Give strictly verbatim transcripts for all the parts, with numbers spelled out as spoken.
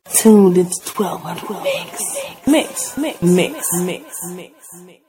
Tuned into twelve hundred mix, mix, mix, mix, mix, mix, mix.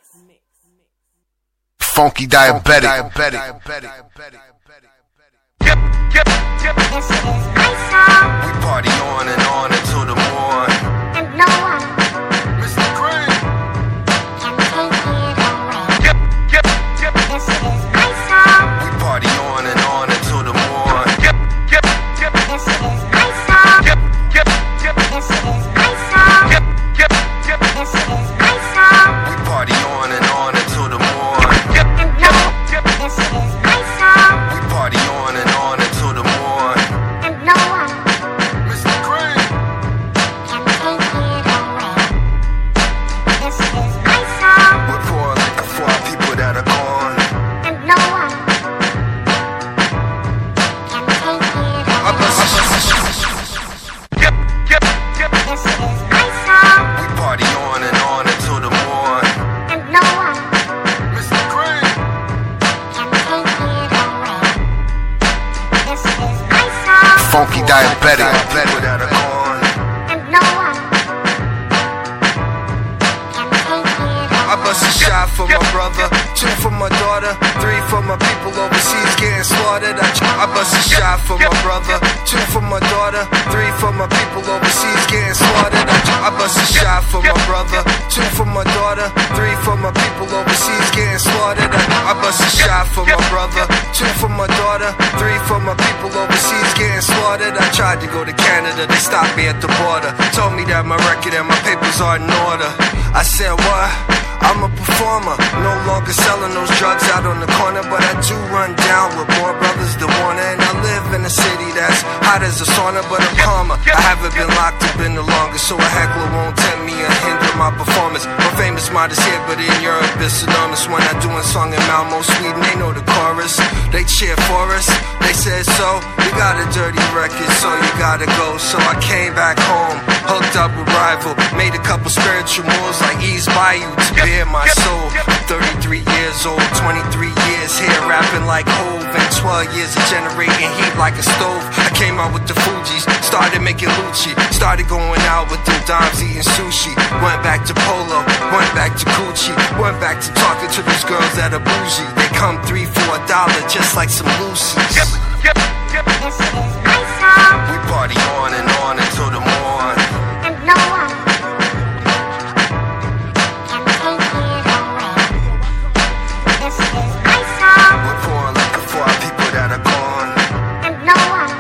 Funky diabetic. diabetic. Yep, yep, yep. This is my song. We party on and on until the morn. And no one, Mister Green, can take it away. Yep, yep, yep. This is my song. we party on and on until the morn. Yep, yep, yep. This is my song. Yep, yep, yep. This is my song. Yep, yep, yep. This is my song. We party on and on until the morn. Yep, and no, yep. This is my song. We party on and on until the morn. And no one Mister Green, can take it away. This is my song. we're pouring liquor for our people that are gone. And no one can take it away. Yep, yep, yep. This is my song. We party on and on until the morn. And no one Mister Green, can take it away. This is my song. funky diabetic. People that are gone. And no one can take it I away. bust a shot for my brother, two for my daughter, three for my people overseas getting slaughtered. I, I bust a shot for my brother, two for my daughter, three for my people overseas getting slaughtered. I, I bust a shot for my brother, two for my daughter, three for my people overseas getting slaughtered. I, I bust a shot for my brother, two for my daughter, three for my people overseas getting slaughtered. I tried to go to Canada, they stopped me at the border, told me that my record and my papers are in order. I said what? I'm a performer, no longer selling those drugs out on the corner, but I do run down with more brothers than one, and I live in a city that's hot as a sauna, but I'm calmer. I haven't been locked up in the longest, so a heckler won't tempt me or hinder my performance. My famous mind is here, but in Europe it's enormous. When I do a song in Malmo, Sweden, they know the chorus. They cheer for us, they said so. You got a dirty record, so you gotta go. So I came back home, hooked up with Rival, made a couple spiritual moves like Ease Bayou to bare my soul. I'm thirty-three years old, twenty-three years here rapping like Hove, and twelve years of generating heat like a stove. I came out with the Fugees, started making Lucci, started going out with them dimes, eating sushi. Went back to Polo, went back to Gucci, went back to talking to those girls that are bougie. They come three for a dollar just like some Lucy's. Yep, yep, yep. This is my song. We party on and on until the morn. And no one can take it away. This is my song. We're pouring liquor for our people that are gone. And no one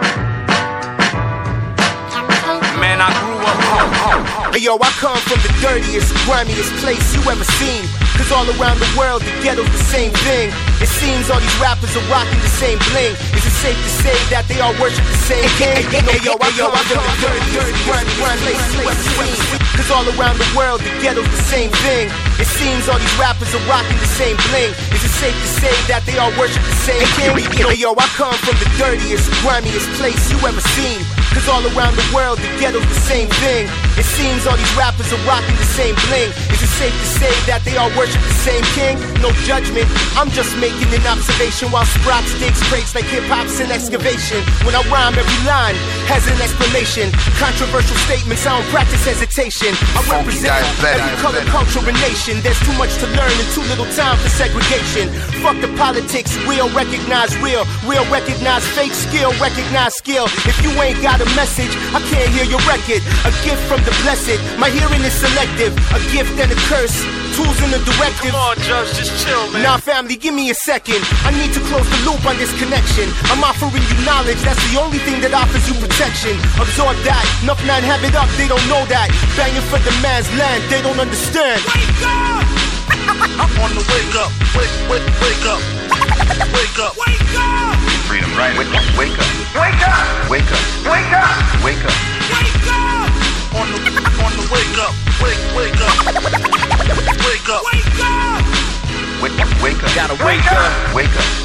can take it Man, I grew up home, home, home. Hey yo, I come from the dirtiest, grimiest place you ever seen. Cause all around the world, the ghetto's the same thing. It seems all these rappers are rocking the same bling. Is it safe to say that they all worship the same king? Hey yo, I come from the dirtiest, grimiest place you ever seen. Cause all around the world, the ghetto's the same thing. It seems all these rappers are rocking the same bling. Is it safe to say that they all worship the same king? Hey yo, I come from the dirtiest, grimiest place you ever seen. Cause all around the world, the ghetto's the same thing. It seems all these rappers are rocking the same bling. Is it safe to say that they all worship the same king? No judgment, I'm just making an observation while Sprox digs crates like hip-hop's an excavation. When I rhyme, every line has an explanation. Controversial statements, I don't practice hesitation. I represent every color, culture, and nation. There's too much to learn and too little time for segregation. Fuck the politics, real recognize real. Real recognize fake, skill recognize skill. If you ain't got a message, I can't hear your record. A gift from the blessed, my hearing is selective. A gift and a curse, tools in the directive. Come on, Judge, just chill, man. Nah, family, give me a second. I need to close the loop on this connection. I'm offering you knowledge, that's the only thing that offers you protection. Absorb that, enough nine have it up, they don't know that. Banging for the man's land, they don't understand. Wake up! I'm on the wake up, wake, wake, wake up, wake up, wake up, Freedom, right? Wake up, wake up, wake up, wake up, wake up, wake up, wake up. On the, on the wake up, wake, wake up, wake up, wake up, wake up, wake up, gotta wake up, wake up.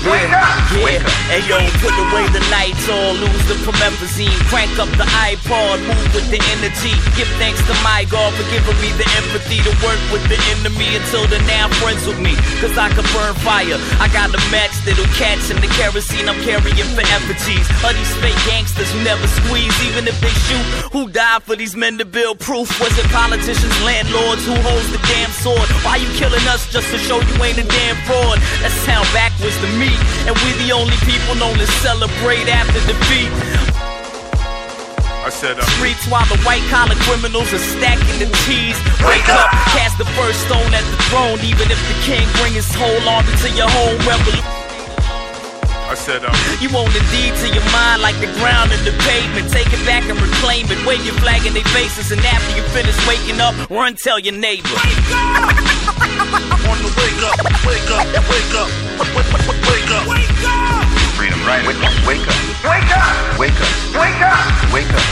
Wake up! Yeah, hey yo, put away the lights all, lose the promethazine, crank up the iPod, move with the energy. Give thanks to my God for giving me the empathy to work with the enemy until they're now friends with me. Cause I can burn fire. I got the max that'll catch and the kerosene I'm carrying for effigies. Of these fake gangsters who never squeeze, even if they shoot. Who died for these men to build proof? Was it politicians, landlords? Who holds the damn sword? Why you killing us just to show you ain't a damn fraud? That sound backwards to me. And we the only people known to celebrate after defeat. I said, uh, streets while the white collar criminals are stacking the cheese. Wake up, cast the first stone at the throne. Even if the king bring his whole army to your home revolution. I said, um, you own the deed to your mind like the ground and the pavement. Take it back and reclaim it. Wave your flag in their faces, and after you finish waking up, run tell your neighbor. Wake up! On the wake up, wake up, wake up, wake up, wake up, wake up. Freedom, right? Wake up, wake up, Wake up! wake up, Wake up! wake up.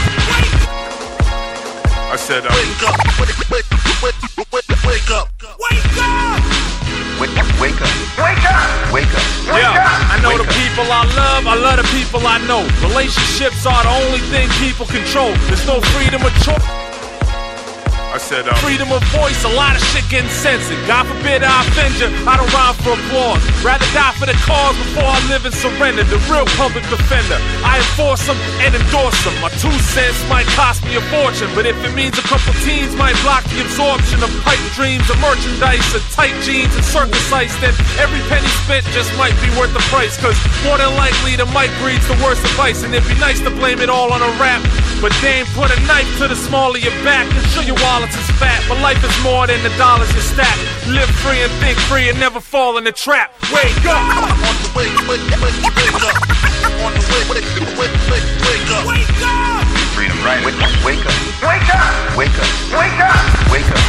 I said, uh, wake up, wake, wake, wake, wake, wake up, wake up. Wake up, wake up, Wake up! wake up. Yeah, I know Wake the up. people I love, I love the people I know. Relationships are the only thing people control. There's no freedom of choice. I said, um, Freedom of voice, a lot of shit getting censored. God forbid I offend you, I don't rhyme for applause. Rather die for the cause before I live and surrender. The real public defender, I enforce them and endorse them. My two cents might cost me a fortune, but if it means a couple teens might block the absorption of pipe dreams, of merchandise, of tight jeans and circus ice, then every penny spent just might be worth the price. Cause more than likely the mic breeds the worst advice, and it'd be nice to blame it all on a rap, but they ain't put a knife to the small of your back. And sure your wallet is fat, but life is more than the dollars you stack. Live free and think free and never fall in the trap. Wake up! on the wake, wake, wake, wake up. On the wake, wake, wake, wake, wake up. Wake up! Freedom, right? Wake up, wake up, Wake up! wake up, Wake up! wake up.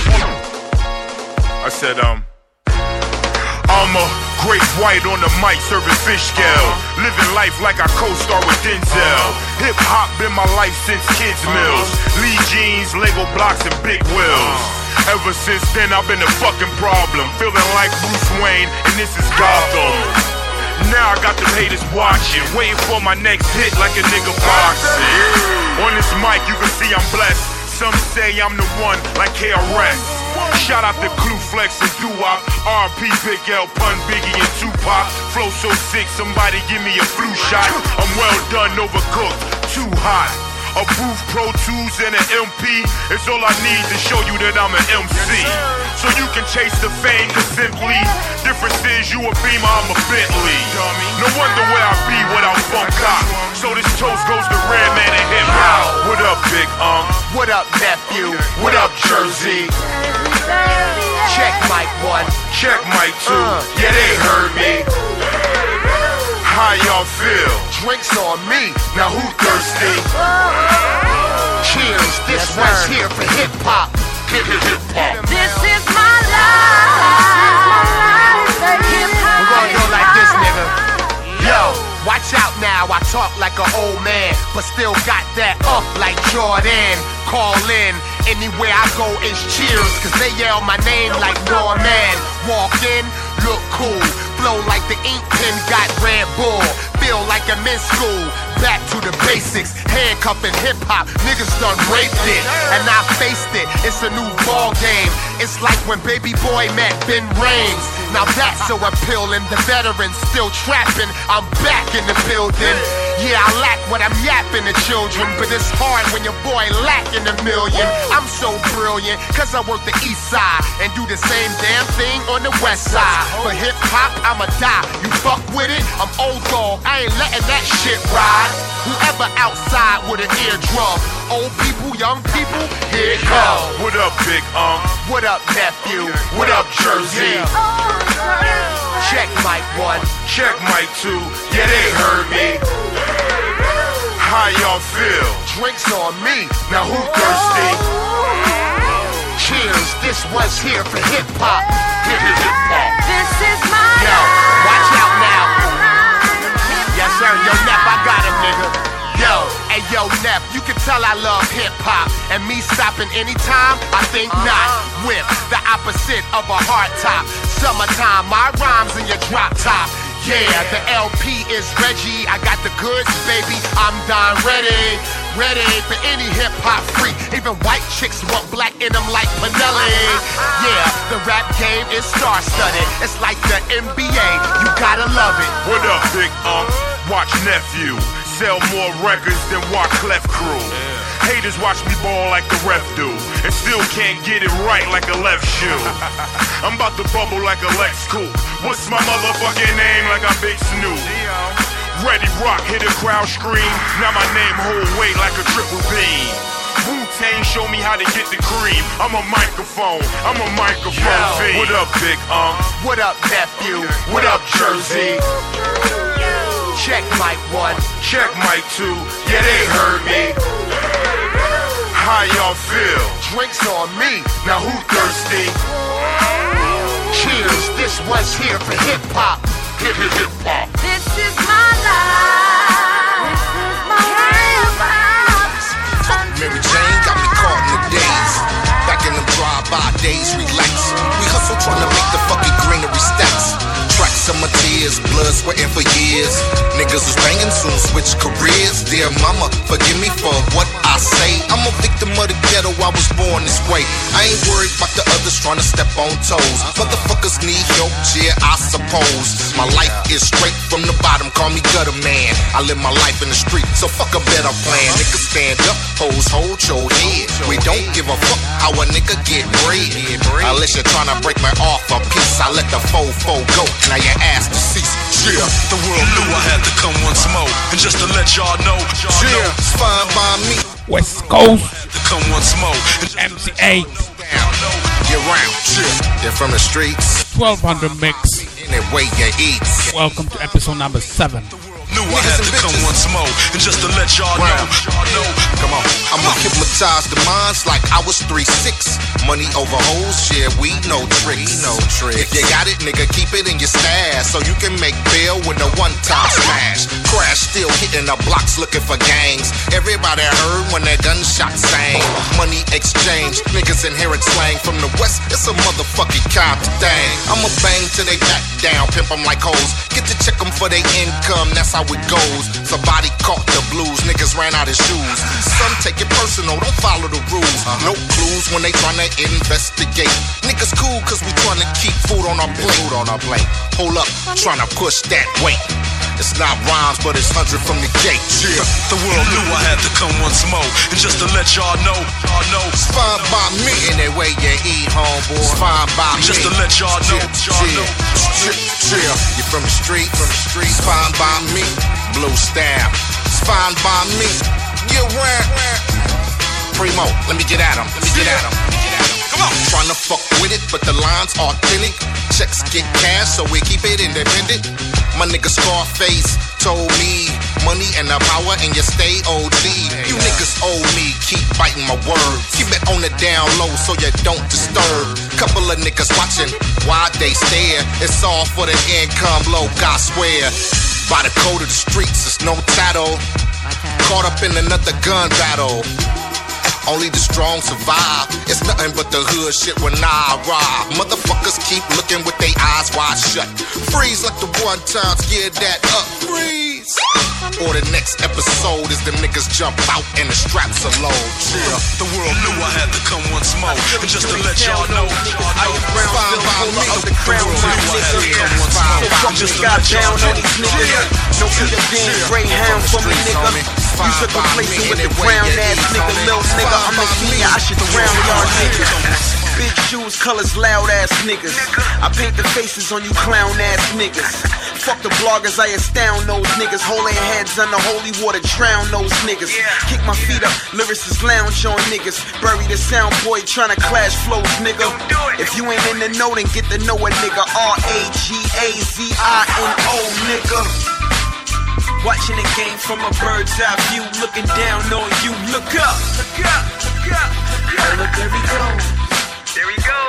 I said, um, I'm a great white on the mic serving fish scale. Living life like I co-star with Denzel. Hip hop been my life since kids meals. Lee jeans, Lego blocks, and big wheels. Ever since then I've been a fucking problem. Feeling like Bruce Wayne and this is Gotham. Now I got them haters watching, waiting for my next hit like a nigga boxing. On this mic you can see I'm blessed. Some say I'm the one like K R S. Shout out to Clue Flex and Doo-Wop, R P Big L, Pun, Biggie, and Tupac. Flow so sick, somebody give me a flu shot. I'm well done, overcooked, too hot. A booth, Pro Tools, and an M P. It's all I need to show you that I'm an M C. So you can chase the fame, cause simply difference is you a Beamer, I'm a Bentley. No wonder where I be without Funk Cop. So this toast goes to Redman and Hip Hop. What up, Big Um? What up, nephew? What up, Jersey? Check mic one. Check mic two. Uh. Yeah, they heard me. How y'all feel? Drinks on me. Now who thirsty? Cheers. This Yes, one's sir. here for hip hop. Hip hip hip hop. This is my life. We're gonna go like this, nigga. Yo, watch out now. I talk like an old man, but still got that up like Jordan. Call in. Anywhere I go is cheers, cause they yell my name like Norman. Walk in, look cool. Flow like the ink pen got Red Bull. Feel like I'm in school. Back to the basics. Handcuffing hip hop. Niggas done raped it, and I faced it. It's a new ball game. It's like when Baby Boy met Ben Rames. Now that's so appealing. The veterans still trapping. I'm back in the building. Yeah, I lack what I'm yapping to children, but it's hard when your boy lacking a million. I'm so brilliant, cause I work the east side and do the same damn thing on the west side. For hip hop, I'ma die. You fuck with it, I'm old dog. I ain't letting that shit ride. Whoever outside with an eardrum, old people, young people, here it comes. What up, Big Um? What up, nephew? What up, Jersey? Check mic one. Check mic two. Yeah, they heard me. How y'all feel? Drinks on me. Now who thirsty? Cheers. This was here for hip hop. Hip hip hip hop. This is my Yo, watch out now. Yes, sir. Yo, Nep, I got him, nigga. Yo, hey, yo, Nep, you can tell I love hip hop. And me stopping anytime, I think not. Whip, the opposite of a hard top. Summertime, my rhymes in your drop top. Yeah, the L P is Reggie. I got the goods, baby. I'm Don ready. Ready for any hip-hop freak. Even white chicks want black in them like Pinelli. Yeah, the rap game is star-studded. It's like the N B A. You gotta love it. What up, Big Unc? Watch Nephew. Sell more records than Wyclef Crew. Haters watch me ball like the ref do, and still can't get it right like a left shoe. I'm about to bubble like a Lex Coupe. What's my motherfucking name like I'm Big Snoop? Ready Rock, hit a crowd scream. Now my name hold weight like a triple beam. Wu-Tang show me how to get the cream. I'm a microphone, I'm a microphone fiend. What up, Big Unc? What up, nephew? What up, Jersey? Check mic one, check mic two. Yeah, they heard me. How y'all feel? Drinks on me. Now who thirsty? Cheers, this one's here for hip-hop. Hip hip hip hop. This is my life. This is my hip-hop. Mary Jane got me caught in the days. Back in them drive-by days, relax. We hustle trying to make the fucking greenery stacks. Tracks of my tears, blood sweating for years. Niggas was banging, soon switch careers. Dear mama, forgive me for what I say. I'm a victim of the ghetto, I was born this way. I ain't worried about the others trying to step on toes. Motherfuckers need help, yeah, I suppose. My life is straight from the bottom, call me gutter man. I live my life in the street, so fuck a better plan. Niggas stand up, hoes hold your head. We don't give a fuck how a nigga get bread. Unless you're trying to break me off a piece, I let the fofo go. Now your ass to cease. Yeah, the world knew I had to come once more. And just to let y'all know, y'all yeah, know, it's fine by me. West Coast. To come once more. M C A. Get round, yeah. They're from the streets. twelve hundred mix. Any way you eat. Welcome to episode number seven. Knew I had to come once more, and just to let y'all know, y'all know. Come on, I'ma hypnotize the minds like I was three six. Money over hoes, yeah, we no tricks. No tricks. If you got it, nigga, keep it in your stash so you can make bail with a one-time smash. Crash still hitting the blocks looking for gangs. Everybody heard when that gunshot sang. Money exchange, niggas inherit slang from the west. It's a motherfucking Compton thing. I'ma bang till they back down, pimp them like hoes. Get to check them for their income, that's how it goes. Somebody caught the blues, niggas ran out of shoes. Some take it personal, don't follow the rules. No clues when they tryna investigate. Niggas cool cause we tryna keep food on our plate. Food on our plate. Hold up, tryna push that weight. It's not rhymes, but it's hundred from the gate. Yeah, the world knew I had to come once more. And just to let y'all know, y'all know, it's fine by me. Any way you eat, homeboy, it's fine by me. Just to let y'all know, y'all know. Chill, you from the street, from the street. It's fine by me. Blue stamp, it's fine by me. You rap, Primo, let me get at him. Let me get at him. Come on, tryna fuck with it, but the line's authentic. Checks get cash, so we keep it independent. My nigga Scarface told me money and the power and you stay O G. You niggas owe me, keep biting my word. Keep it on the down low so you don't disturb. Couple of niggas watching, why they stare. It's all for the income low, God swear. By the code of the streets, it's no tattle. Caught up in another gun battle. Only the strong survive. It's nothing but the hood shit when I arrive. Motherfuckers keep looking with their eyes wide shut. Freeze like the one times, get that up. Freeze. Or the next episode is them niggas jump out and the straps are low. Yeah, the world knew I had to come once more. And just to let y'all know, I am brown, fine by me. The crown, my nigga. Just got down on these niggas. No Peter Pan, Greyhound for me, nigga. You should complacent with the brown ass nigga, little nigga. I'm a king, I should drown y'all niggas. Big shoes, colors, loud ass niggas. I paint the faces on you clown ass niggas. Fuck the bloggers, I astound those niggas. Hold their heads under holy water, drown those niggas. Kick my feet up, lyricists lounge on niggas. Bury the sound boy tryna clash flows, nigga. If you ain't in the know, then get to know a nigga. R A G A Z I N O, nigga. Watching the game from a bird's eye view, looking down on you. Look up, look up, look up. Oh, look, there we go. There we go.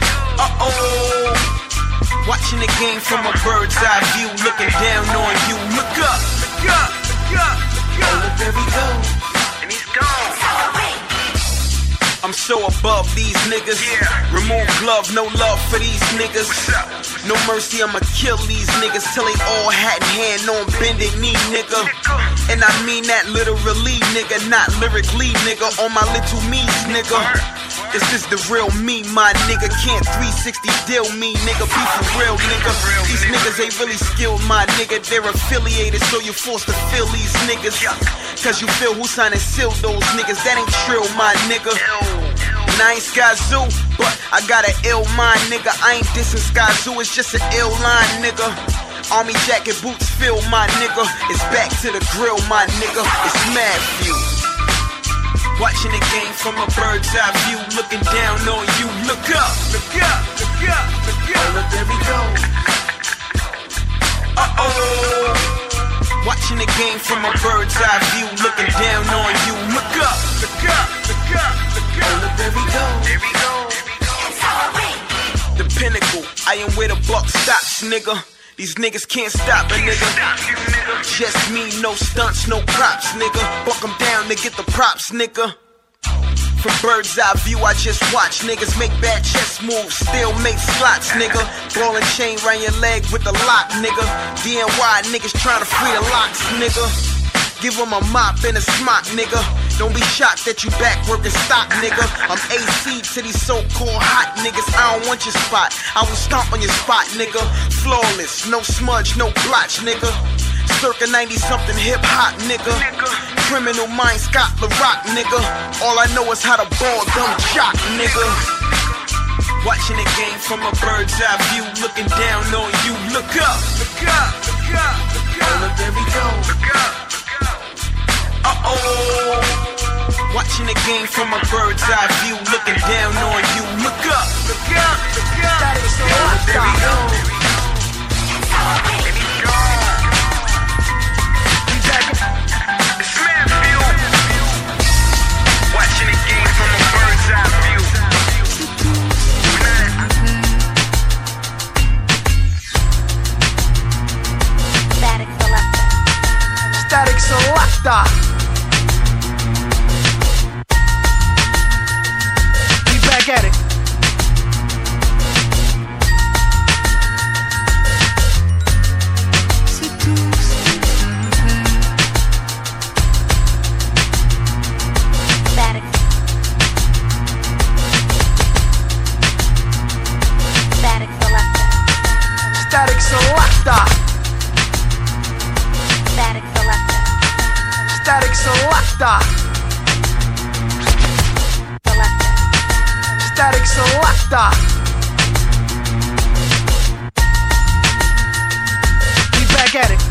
Uh-oh. Watching the game from a bird's eye view, looking down on you. Look up, look up, look up, look up. Oh, look, there we go. And he's gone. I'm so above these niggas. Remove glove, no love for these niggas. No mercy, I'ma kill these niggas till they all hat in hand on bended knee, nigga. And I mean that literally, nigga, not lyrically, nigga. On my little me's, nigga. This is the real me, my nigga. Can't three sixty deal me, nigga. Be for real, nigga. These niggas ain't really skilled, my nigga. They're affiliated, so you're forced to feel these niggas. Cause you feel who signed and sealed those niggas. That ain't trill, my nigga. And I ain't Skyzoo, but I got an ill mind, nigga. I ain't dissing Skyzoo, it's just an ill line, nigga. Army jacket, boots fill, my nigga. It's back to the grill, my nigga. It's mad view. Watching the game from a bird's eye view, looking down on you. Look up, look up, look up, look up. Oh, look, there we go. Uh-oh. Watching the game from a bird's eye view, looking down on you. Look up, look up, look up, look up. Oh, look, there we go. There we go. The pinnacle, I am where the buck stops, nigga. These niggas can't stop a nigga. Just me, no stunts, no props, nigga. Buck them down to get the props, nigga. From bird's eye view, I just watch niggas make bad chess moves, still make slots, nigga. Ball and chain round your leg with the lock, nigga. D N Y niggas trying to free the locks, nigga. Give them a mop and a smock, nigga. Don't be shocked that you back working stock, nigga. I'm A C to these so-called hot niggas. I don't want your spot, I will stomp on your spot, nigga. Flawless, no smudge, no blotch, nigga. Circa ninety something hip hop, nigga. Criminal mind, Scott LaRock, nigga. All I know is how to ball dumb jock, nigga. Watching the game from a bird's eye view, looking down on you. Look up, look up, look up, look up. Oh, look, there we go. Look up, look up. Uh-oh. Watching the game from a bird's eye view, looking down on you. Look up, look up, look up. Oh, look, there we go. There we go. Watching the game from a bird's eye view. Static Selector. Static Selector. We back at it. Static Selector. Static Selector. Static Selector. Static Selector. We back at it.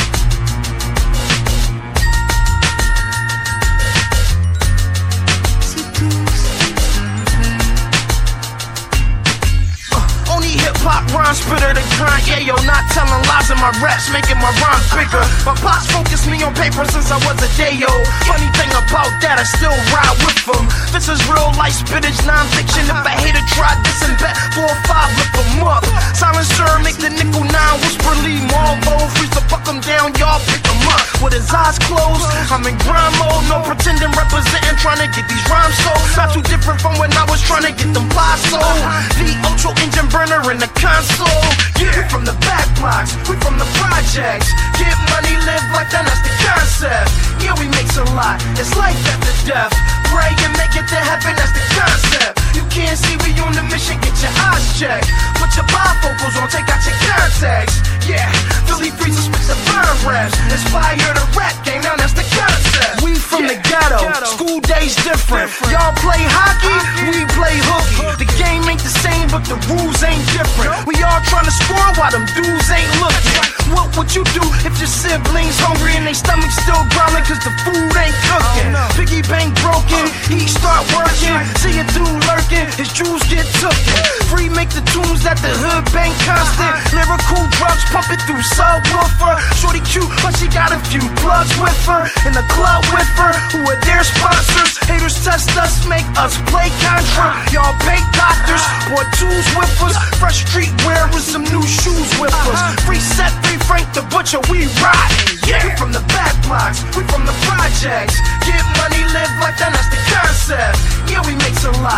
Pop rhyme spitter the grind, yeah, yo, not telling lies in my raps, making my rhymes bigger. My pops focused me on paper since I was a day, yo. Funny thing about that, I still ride with them. This is real life spittage, non-fiction. If a hater tried this and bet four or five, lift them up. Silencer, make the nickel nine, whisperly, Marlboro, freeze the fuck them down, y'all pick them up. With his eyes closed, I'm in grind mode, no pretending, representing, trying to get these rhymes sold. Not too different from when I was trying to get them pies sold. The Ultra engine burner in the console. Yeah, we from the back blocks, we from the projects. Get money, live life, then that's the concept. Yeah, we make a lot, it's life after death. Pray and make it to heaven, that's the concept. You can't see we on the mission, get your eyes checked. Put your bifocals on, take out your contacts. Yeah, Philly freezes with the burn raps. Inspire the rap game, now that's the concept. We from yeah, the ghetto, ghetto, school days different. Y'all play hockey, we play hooky. The game ain't the same, but the rules ain't different. We all trying to score while them dudes ain't looking. What would you do if your siblings hungry and they stomach still growling cause the food ain't cooking? Piggy bank broken, he start working. See a dude lurking, his jewels get tooken. Free make the tunes that the hood bank constant. Lyrical drugs pumping through subwoofer. Shorty cute, but she got a few plugs with her. In the club with her, who are their sponsors. Haters test us, make us play Contra. Y'all bank doctors, bought tools with us. Fresh street wear with some new shoes with us. Free set, free Frank the Butcher, we riding. Yeah, we from the back blocks, we from the projects. Get money, live like that, that's the concept. Yeah, we make a lot.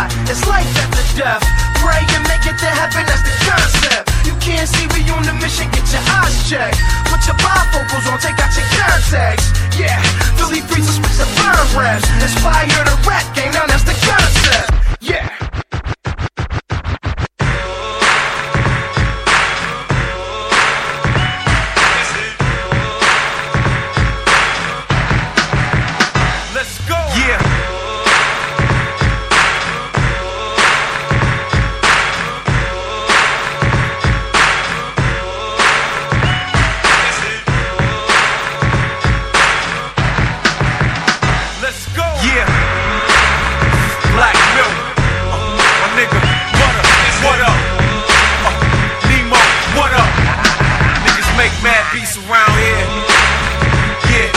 Yeah. Black milk. Uh, my nigga, what up? What up? Uh, Nemo, what up? Niggas make mad beats around here. Yeah.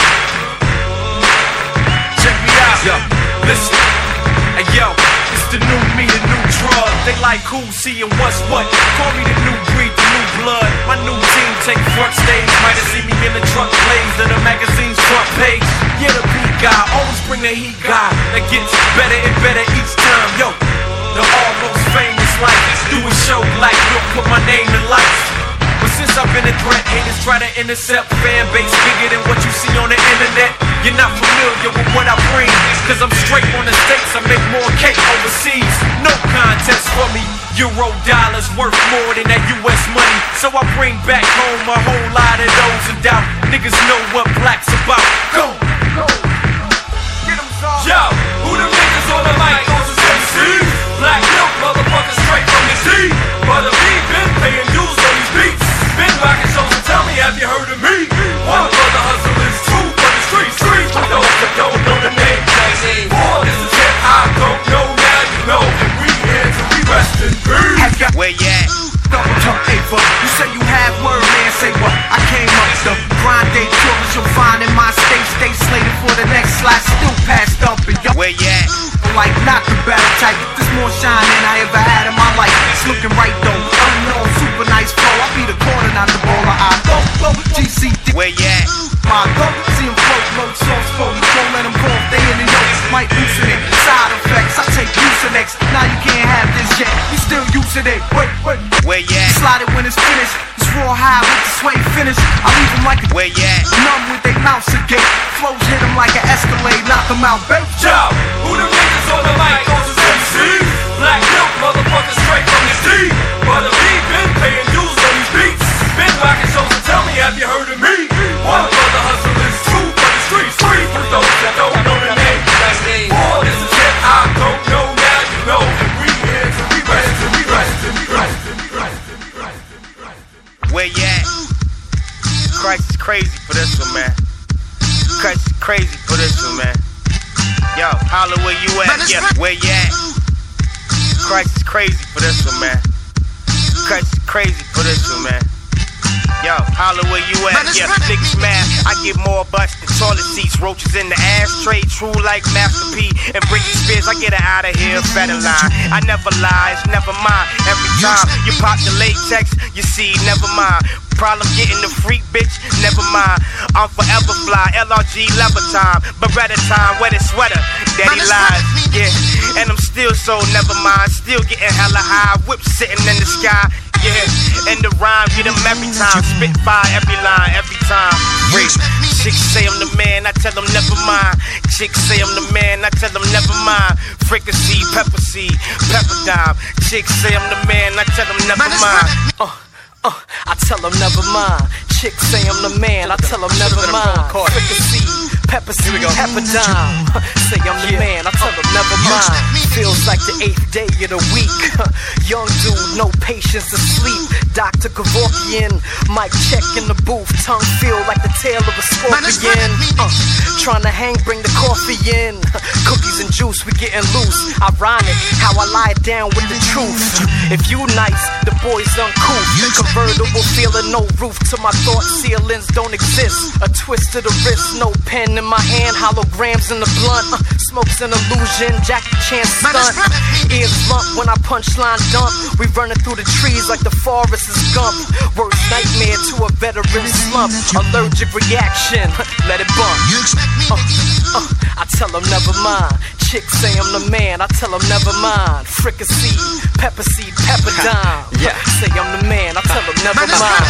Check me out. Yo, listen. Hey yo, it's the new me, the new drug. They like who seeing what's what. Call me the new breed, the new blood. My new team take front stage. Might have seen me in the truck blaze of the magazine's front page. Yeah, the beat guy, always bring the heat guy. That gets better and better each time. Yo, the almost famous life. Do a show like you'll put my name in lights. But since I've been a threat, haters try to intercept. Fan base bigger than what you see on the internet. You're not familiar with what I bring, cause I'm straight on the stakes. I make more cake overseas. No contest for me. Euro dollars worth more than that U S money. So I bring back home a whole lot of those in doubt. Niggas know what black's about. Go! Go! Get 'em some. Yo! Who the niggas on the mic? Those is M Cs. Black milk, motherfucker, straight from the sea. But the beat been paying dues on these beats. Been rocking shows and tell me, have you heard of me? One for the hustlers, two for the streets. Three for those that don't know the name. Four, this is hip hop, don't know now you know. And we here till we rest in peace. Where you at? Double jump paper. You say you have word, man, say what? I came up the grind day killers you'll find in my state. Stay slated for the next slide, still passed up and yo. Where you at? Like not the battle type. There's more shine than I ever had in my life. It's looking right though. Unknown, super nice flow. I be the corner, not the baller. I go, go, G C D. Where you at? My go, see him float, float, soft float. Don't let him go if they in the notes. Might loosen it. Side effects, I take Mucinex. Now you can't have this yet. You still using it. Wait, wait. Where you at? Slide it when it's finished. It's raw high with the sway finish. I leave them like a Where you at? numb with they mouths again. Flows hit them like an Escalade. Knock them out, babe. Yo, who the niggas on the mic? Those is M Cs. Black milk, motherfucker, straight from the sea. But the beat been paying dues on these beats. Been rocking shows and tell me, have you heard of me? One for the hustlers, two for the streets. Three for those that don't know the name. Four, this is hip hop, don't know now you know. And we here till we rest, till we rest, till we rest, till we rest, till we rest, till we rest. Where you at? Christ is crazy for this one, man. Christ is crazy for this one, man. Yo, holla where you at? Yeah, where you at? Christ is crazy for this one, man. Christ is crazy for this one, man. Yo, holla where you at? Yeah, niggas mad. I get more butts than toilet seats. Roaches in the ashtray, true like Master P. And Britney Spears, I get her out of here, better line. I never lie, it's never mine. Every time you pop the latex, you see, never mind. Problem getting the freak, bitch, never mind. I'm forever fly, L R G leather time. Beretta time, wetter sweater, daddy lies. Yeah, and I'm still so never mind. Still getting hella high, whip sitting in the sky. Yeah, and the rhyme, get them every time. Spit fire every line, every time. Wait, chicks say I'm the man, I tell them never mind. Chicks say I'm the man, I tell them never mind. Fricassee, pepper seed, pepper dime. Chicks say I'm the man, I tell them never mind. Uh, uh, I tell them never mind. Chicks say I'm the man, I tell them never mind. Fricassee, pepper seed, pepper dime. Say I'm the man, I tell them never mind. Feels like the eighth day of the week. Young dude, no patience to sleep. Doctor Kevorkian, mic check in the booth. Tongue feel like the tail of a scorpion. Uh, trying to hang, bring the coffee in. Cookies and juice, we getting loose. Ironic how I lie down with the truth. If you nice, the boys uncouth. Convertible feeling, no roof to my thought ceilings don't exist. A twist to the wrist, no pen in my hand. Holograms in the blunt. Uh, smoke's an illusion, Jackie Chan stunt. Ears lump when I punchline dump. We running through the trees like the forest is Gump. Worst nightmare to a veteran slump. Allergic reaction, let it bump. Uh, uh, I tell them never mind. Chicks say I'm the man, I tell them never mind. Fricassee, pepper seed, pepper dime. Yeah, say I'm the man, I tell them never mind.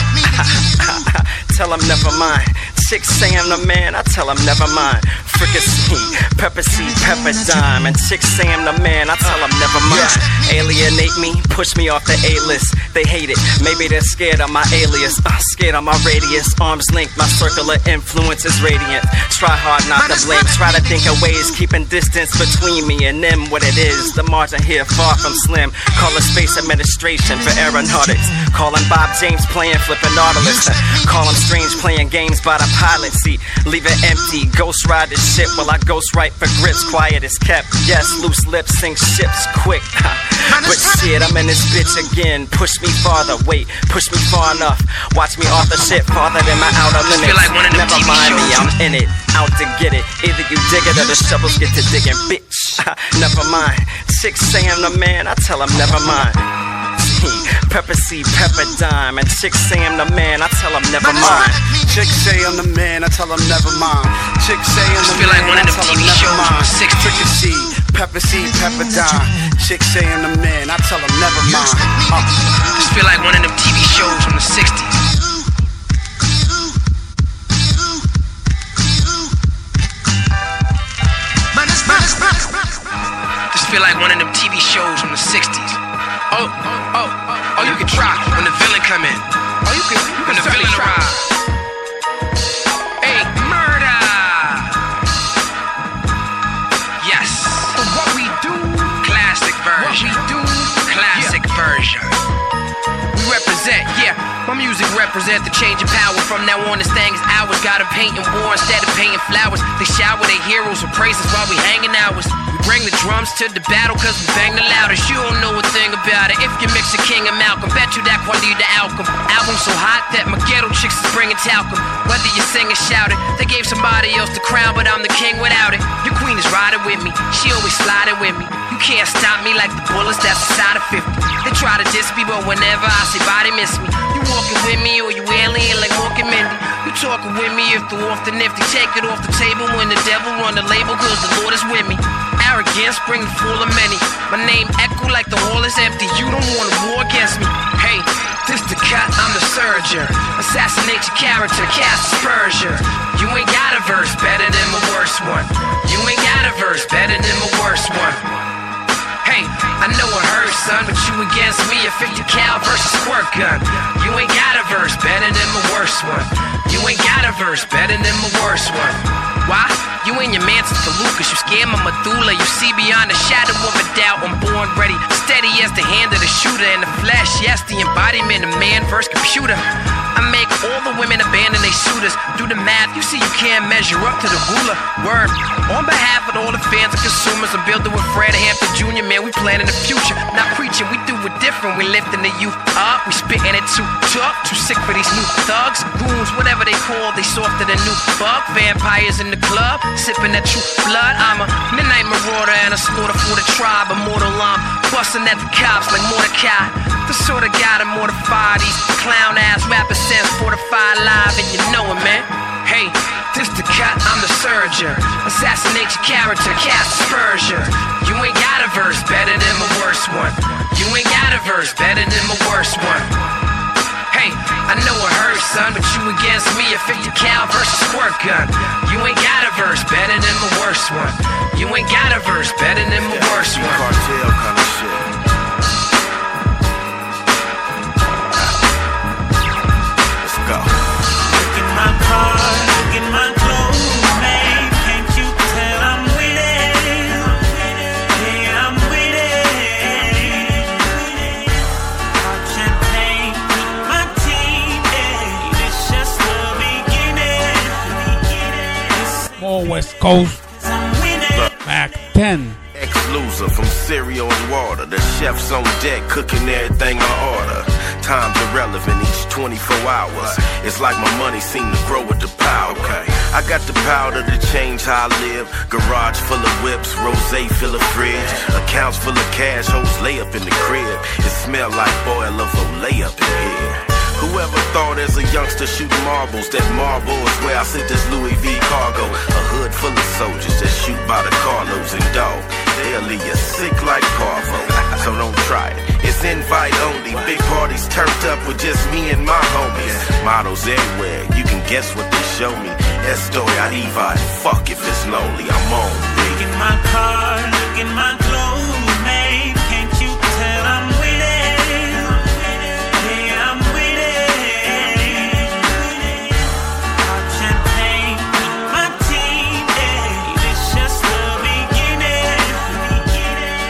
Tell them never mind. Chicks say I'm the man, I tell them never mind. Fricassee, pepper seed, pepper dime. And chicks say I'm the man, I tell them never mind. Alienate me, push me off the A-list. They hate it, maybe they're scared of my alias. uh, Scared of my radius, arms linked, my circular influence is radiant. Try hard not to blink, try to think of ways keeping distance between me and them. What it is, the margin here far from slim. Call it space administration for aeronautics. Calling Bob James playing flipping Nautilus. Call him strange playing games by the pilot seat. Leave it empty, ghost ride the shit while I ghostwrite for grips. Quiet is kept. Yes, loose lips sink ships quick. But shit, I'm in this bitch again. Push me farther, wait, push me far enough. Watch me off the shit farther than my outer limits. Like Never mind me, I'm in it, out to get it. Either you dig it or the shovels get to digging, bitch. Never mind. Chicks say I'm the man, I tell them never mind. Pepper seed, pepper dime, and chicks say I'm the man, I tell them never mind. Chicks say I'm the man, I tell them never mind. Chicks say I'm the man, I tell them never mind. Pepper seed, pepper seed, pepper dime. Chicks say I'm the man, I tell them never mind. Uh. Just feel like one of them T V shows from the sixties. Just feel like one of them T V shows from the sixties. Oh, oh, oh, oh, you can try when the villain come in. Oh, you can, you can when the villain arrive. Hey, murder. Yes. For what we do, classic version. What we do, classic yeah. version. We represent, yeah. My music represent the change of power. From now on, this thing is ours. Got 'em painting war instead of painting flowers. They shower their heroes with praises while we hanging hours. Bring the drums to the battle cause we bang the loudest. You don't know a thing about it. If you mix a King and Malcolm, bet you that quality the outcome. Album so hot that my ghetto chicks is bringing talcum. Whether you sing or shout it, they gave somebody else the crown, but I'm the king without it. Your queen is riding with me, she always sliding with me. You can't stop me like the bullets that's inside of fifty. They try to diss me, but whenever I say body miss me. You walking with me or you alien like Mork and Mindy. You talking with me if they're off the nifty. Take it off the table when the devil run the label cause the Lord is with me. Arrogance bring the fall of many. My name echo like the hall is empty. You don't want a war against me. Hey, this the cut, I'm the surgeon. Assassinate your character, cast aspersion. You ain't got a verse better than my worst one. You ain't got a verse better than my worst one. Hey, I know it hurts, son, but you against me a fifty cal versus squirt gun. You ain't got a verse better than my worst one. You ain't got a verse better than my worst one. Why? You and your man to Lucas, you scare my medulla. You see beyond the shadow of a doubt. I'm born ready, steady as the hand of the shooter. In the flesh, yes, the embodiment of man versus computer. I make all the women abandon they suitors. Do the math, you see you can't measure up to the ruler. Word. On behalf of all the fans and consumers, I'm building with Fred Hampton Junior Man, we planning the future. Not preaching, we do it different. We lifting the youth up, we spitting it too tough. Too sick for these new thugs, goons, whatever they call. They softer than new bug. Vampires in the club, sipping that true blood. I'm a midnight marauder and a slaughter for the tribe. Immortal, I'm busting at the cops like Mordecai. The sort of guy to mortify these clown ass rappers since fortified live, and you know it, man. Hey, this the cut, I'm the surgeon. Assassinate your character, cast aspersion. You ain't got a verse better than my worst one. You ain't got a verse better than my worst one. Hey, I know it hurts, son, but you against me a fifty cal versus squirt gun. You ain't got a verse better than my worst one. You ain't got a verse better than my worst one. Cartel kind of shit. Let's go. Look at my car, look at my clothes, man. Can't you tell I'm with it? Yeah, I'm with it. Hot champagne, my team, yeah. This just the beginning. More West Coast. Mac ten. Ex-loser from cereal and water. The chef's on deck cooking everything I order. Time's irrelevant each twenty-four hours. It's like my money seem to grow with the power. I got the powder to change how I live. Garage full of whips, rosé fill a fridge. Accounts full of cash, hoes lay up in the crib. It smell like oil of Olay up in here. Whoever thought as a youngster shooting marbles that marble is where I sit this Louis V cargo. A hood full of soldiers that shoot by the carloads and dog. They'll leave you sick like Parvo, so don't try it. It's invite only. Big parties turned up with just me and my homies. Models everywhere, you can guess what they show me. Estoy arriba, fuck if it's lonely, I'm on. Look at my car, look at my clothes, man. Can't you tell I'm with it?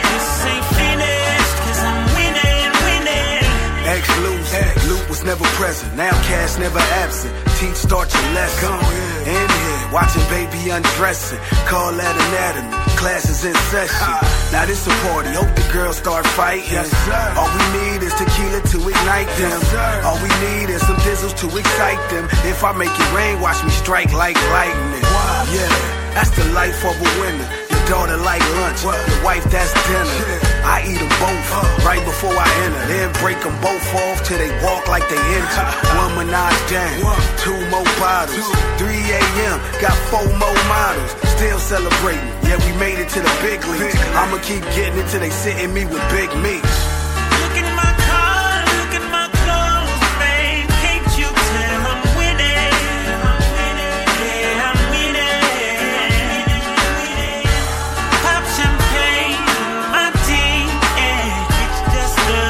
Never present, now cash never absent. Teach, start your lesson. In here, watching baby undressing. Call that anatomy, classes in session. Now this a party, hope the girls start fighting. Yes, all we need is tequila to ignite them. Yes, all we need is some dizzles to excite them. If I make it rain, watch me strike like lightning. Wow. Yeah, that's the life of a winner. Your daughter like lunch, what? Your wife that's dinner. Yeah. I eat them both uh. right before I enter. Then break them both off till they walk like they enter. One menage down, two more bottles. three a.m. got four more models. Still celebrating, yeah we made it to the big leagues. I'ma keep getting it till they sitting me with big meat. Look at my car, look at my clothes, babe. Can't you tell I'm winning? Yeah, I'm winning. Pop champagne, my team, yeah, it's just the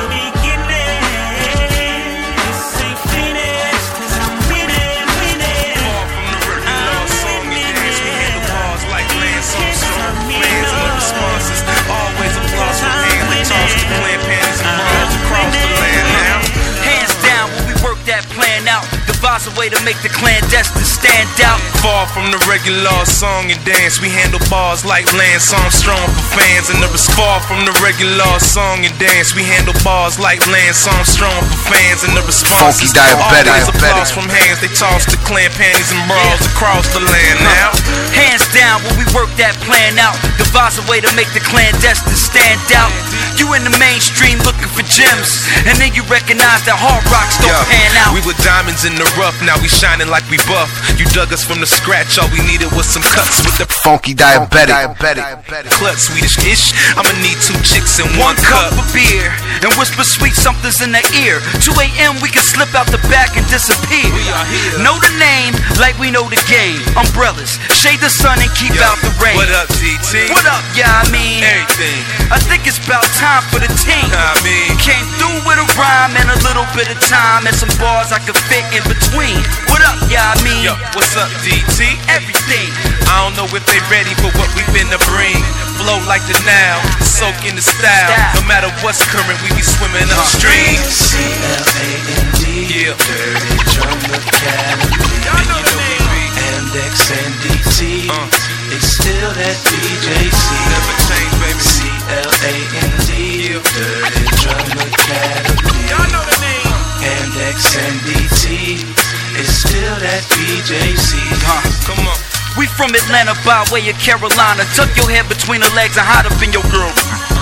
beginning. This ain't finished, 'cause I'm winning, winning. Far from the regular song and dance, we handle bars like Lance Armstrong. Fans and the responses, always applause from hands that toss to clan panties and bras across the land now. Hands down when we work that plan out. Devise a way to make the clandestine stand out. Far from the regular song and dance, we handle bars like Lance Armstrong for fans and the far from the regular song and dance, we handle bars like Lance Armstrong for fans and the responses. Funky diabetic, always applause diabetic. from hands they toss to clan panties and bras across the land now. Hands down when we work that plan out. Devise a way to make the clandestine stand out. You in the mainstream looking for gems, and then you recognize that hard rocks don't Yeah, pan out. we were diamonds in the rough, now we shining like we buff. You dug us from the scratch, all we needed was some cuts with the Funky diabetic. clutch Swedish-ish. I'ma need two chicks and One one cup cup. of beer and whisper sweet something's in the ear. two a.m. we can slip out the back and disappear. We are here. Know the name like we know the game. Umbrellas, shade the sun and keep Yo, out the rain. What up, D T? What up, yeah, I mean Everything. I think it's about time for the team. I mean Came through with a rhyme and a little bit of time and some bars I could fit in between. What up, yeah, I mean Yo, what's up, D T? everything. I don't know if they ready for what we finna bring. Flow like the Nile, soak in the style. No matter what's current, we be swimming upstream. C L A N D, Yeah. Dirty Drum Academy. Y'all know the name. And X and D T, Uh. it's still that D J C. Never change, baby. C L A N D, Yeah. Dirty Drum Academy. Y'all know the name. And X and D T, it's still that D J C. Huh, come on. We from Atlanta by way of Carolina. Tuck your head between the legs and hide up in your girl.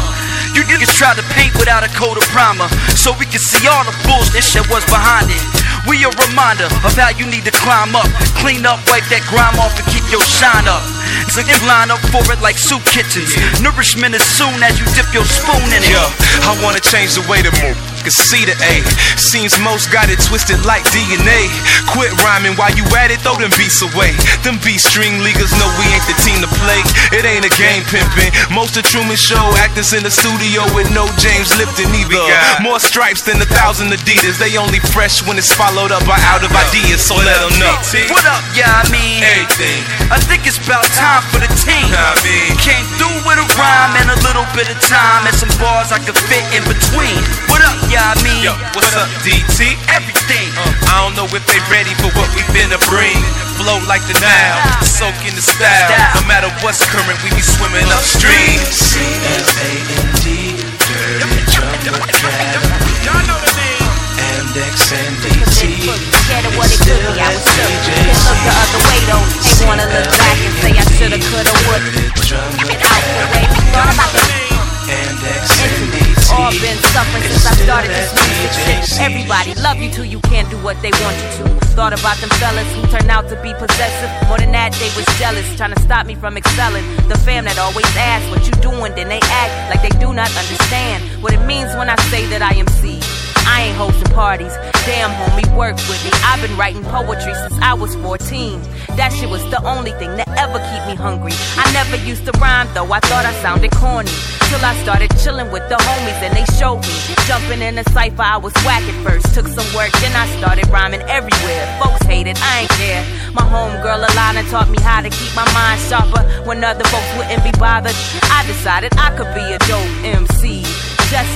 You niggas try to paint without a coat of primer, so we can see all the bullshit shit was behind it. We a reminder of how you need to climb up, clean up, wipe that grime off, and keep your shine up. So you line up for it like soup kitchens. Nourishment as soon as you dip your spoon in it. Yo, I wanna change the way to move. Cause C to A seems most got it twisted like D N A. Quit rhyming while you at it, throw them beats away. Them beat string leaguers know we ain't the team to play. It ain't a game pimping. Most of Truman Show actors in the studio with no James Lipton either. More stripes than a thousand Adidas. They only fresh when it's followed up by out of ideas. So let them know. What up, yeah, I mean Everything. I think it's about time for the team. I mean Came through with a rhyme and a little bit of time and some bars I could fit in between. What up, yeah, I mean Yo, what's up, D T? Everything. Uh, I don't know if they ready for what we finna bring. Flow like the Nile, soak in the style. No matter what's current, we be swimming upstream. C L A N D, Dirty Drum Academy. Y'all know the name. And X and D T, Scared of what it could be, I was shook. Can look the other way though. Ain't wanna look back and say I shoulda, coulda, woulda. Been out the way, thought about the and X and D T. all been suffering since I started this music shit. Everybody love you till you can't do what they want you to. Thought about them fellas who turned out to be possessive. More than that, they was jealous, trying to stop me from excelling. The fam that always asks what you doing, then they act like they do not understand what it means when I say that I am C. I ain't hosting parties. Damn, homie, work with me. I've been writing poetry since I was fourteen. That shit was the only thing that ever keep me hungry. I never used to rhyme, though. I thought I sounded corny. Till I started chilling with the homies and they showed me. Jumping in the cypher, I was whack at first. Took some work, then I started rhyming everywhere. Folks hated, I ain't care. My homegirl Alana taught me how to keep my mind sharper when other folks wouldn't be bothered. I decided I could be a dope M C. Just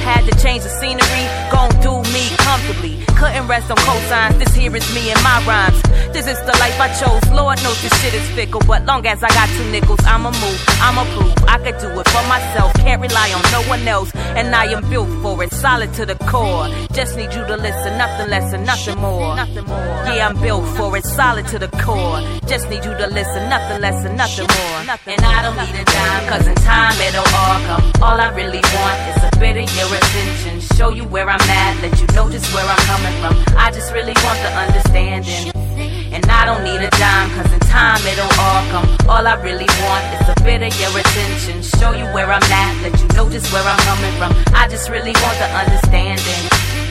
Had to change the scenery, gon' do me comfortably. Couldn't rest on cosigns, this here is me and my rhymes. This is the life I chose, Lord knows this shit is fickle. But long as I got two nickels, I'ma move, I'ma prove I could do it for myself, can't rely on no one else. And I am built for it, solid to the core. Just need you to listen, nothing less and nothing more. Yeah, I'm built for it, solid to the core. Just need you to listen, nothing less and nothing more. And I don't need a dime, cause in time it'll all come. All I really want is a bit of your attention. Show you where I'm at, let you know just where I'm coming from. I just really want the understanding. And I don't need a dime, cause in time it'll all come. All I really want is a bit of your attention. Show you where I'm at, let you know just where I'm coming from. I just really want the understanding.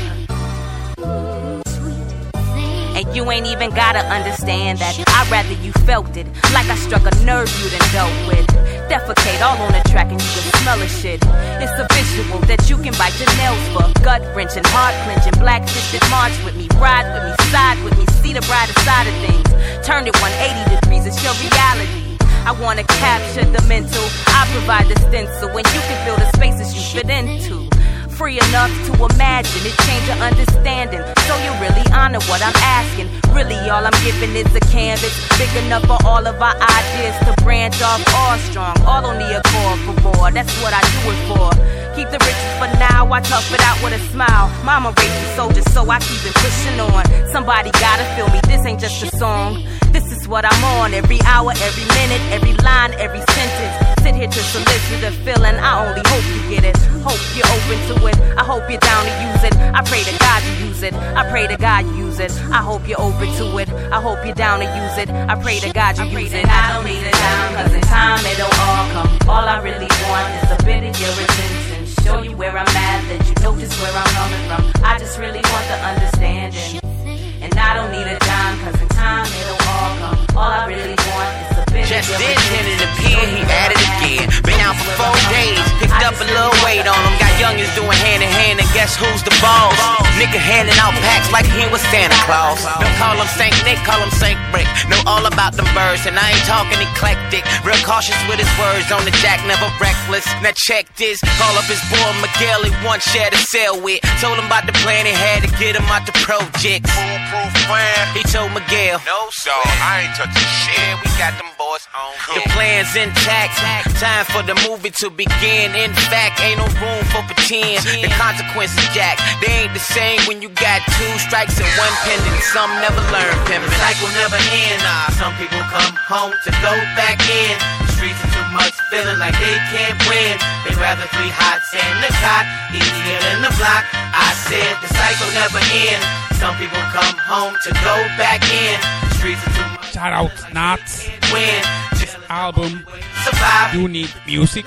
And you ain't even gotta understand that. I'd rather you felt it, like I struck a nerve you done dealt with. Defecate all on the track and you can smell a shit. It's a visual that you can bite your nails for. Gut wrenching, heart clenching, black fisted march with me, ride with me, side with me, see the brighter side of things. Turn it one eighty degrees, it's your reality. I wanna capture the mental, I provide the stencil, when you can feel the spaces you fit into. Free enough to imagine it, change your understanding, so you really honor what I'm asking. Really all I'm giving is a canvas, big enough for all of our ideas to branch off all strong, all on the accord for more, that's what I do it for. Keep the riches for now, I tough it out with a smile. Mama raised me soldiers, so I keep it pushing on. Somebody gotta feel me, this ain't just a song. This is what I'm on, every hour, every minute, every line, every sentence. Sit here to solicit the feeling, I only hope you get it. Hope you're open to it, I hope you're down to use it. I pray to God you use it, I pray to God you use it. I hope you're open to it, I hope you're down to use it. I pray to God you use it. I don't need a dime, cause in time it'll all come. All I really want is a bit of your attention. Show you where I'm at, let you know just where I'm coming from. I just really want the understanding. And I don't need a dime, cause in time it'll all come. All I really want is a bit Just of your did attention. hit it appear, he at it again. Been out for four days, picked up a little weight on him. Got youngins doing hand in hand, and guess who's the boss? Nigga handing out packs like he was Santa Claus. Don't call him Saint Nick, call him Saint Brick. Know all about them birds, and I ain't talking eclectic. Real cautious with his words on the jack, never reckless. Now check this, call up his boy Miguel, he once shared a cell with. Told him about the plan he had to get him out the projects. Foolproof plan. He told Miguel, No, so I ain't touching shit. We got them boys on. the plan's intact. Time for the movie to begin. In fact, ain't no room for pretend. The consequences, Jack, they ain't the same when you got two strikes and one pending. Some never learn pimping. The cycle never ends. Nah, some people come home to go back in. Streets are too much, feeling like they can't win. They'd rather three hots and the cot, easier than the block. I said the cycle never ends. Some people come home to go back in. Streets are too much. Shout out Nuts. Win. This album, Survive. You Need Music,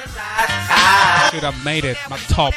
should have made it my top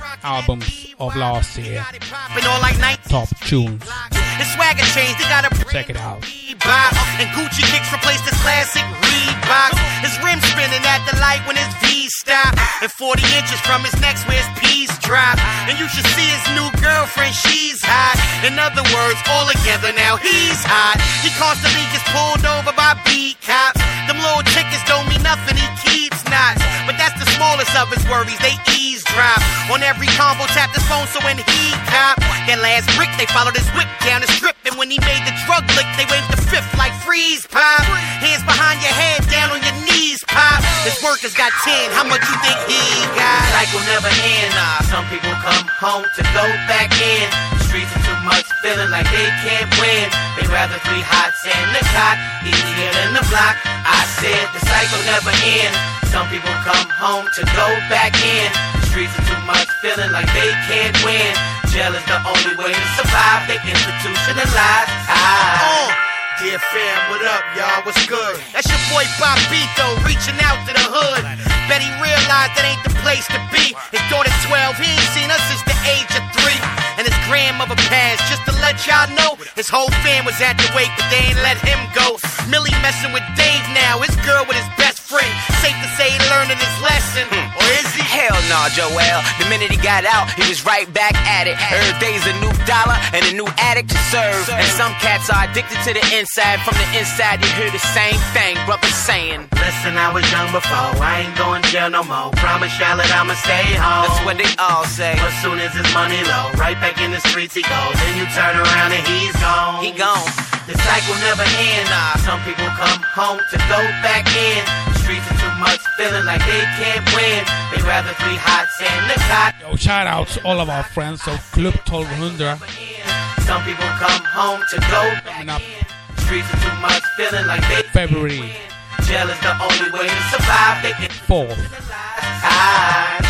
albums of last year. Popping on like night. Top tunes. The swagger change, they got a Check it out. Reebok, and Gucci kicks replaced his classic Reebok. His rim spinning at the light when his V's stop, and forty inches from his neck where his P's drop. And you should see his new girlfriend, she's hot. In other words, all together now he's hot. He constantly gets pulled over by beat cops. Them little tickets don't mean nothing, he keeps knots. But that's the smallest of his worries, they eavesdrop on every combo, tap his phone so when he cop that last brick, they followed his whip down the strip. And when he made the drug lick, they waved the fifth like freeze pop. Hands behind your head, down on your knees, pop. His workers got ten, how much you think he got? Cycle never ends. Nah, some people come home to go back in. Streets are too much, feeling like they can't win. They'd rather three hots and the cot, easier than the block. I said the cycle never ends. Some people come home to go back in. Streets are too much, feeling like they can't win. Jail is the only way to survive. They institutionalize. Ah. Uh, dear fam, what up, y'all? What's good? That's your boy Bobito reaching out to the hood. Bet he realized that ain't the place to be. His daughter's twelve, he ain't seen us since the age of three. And his grandmother passed, just to let y'all know. His whole fam was at the wake, but they ain't let him go. Millie messing with Dave now, his girl with his best friend. Safe to say he learning his lesson, or is he? Hell nah, Joel. The minute he got out, he was right back at it. Every day's a new dollar and a new addict to serve. And some cats are addicted to the inside. From the inside, you hear the same thing, brother saying. Listen, I was young before, I ain't going to jail no more. Promise y'all that I'ma stay home. That's what they all say. But soon as his money low, right back in the streets he goes. Then you turn around and he's gone. He gone. The cycle never ends. Nah, some people come home to go back in. Streets are too much, feeling like they can't win. They rather three hots and the cot. Yo, shout out to all of our friends of Club twelve hundred. Some people come home to go back up. in. Streets are too much, feeling like they February. Jail is the only way to survive. They can Fourth. hide.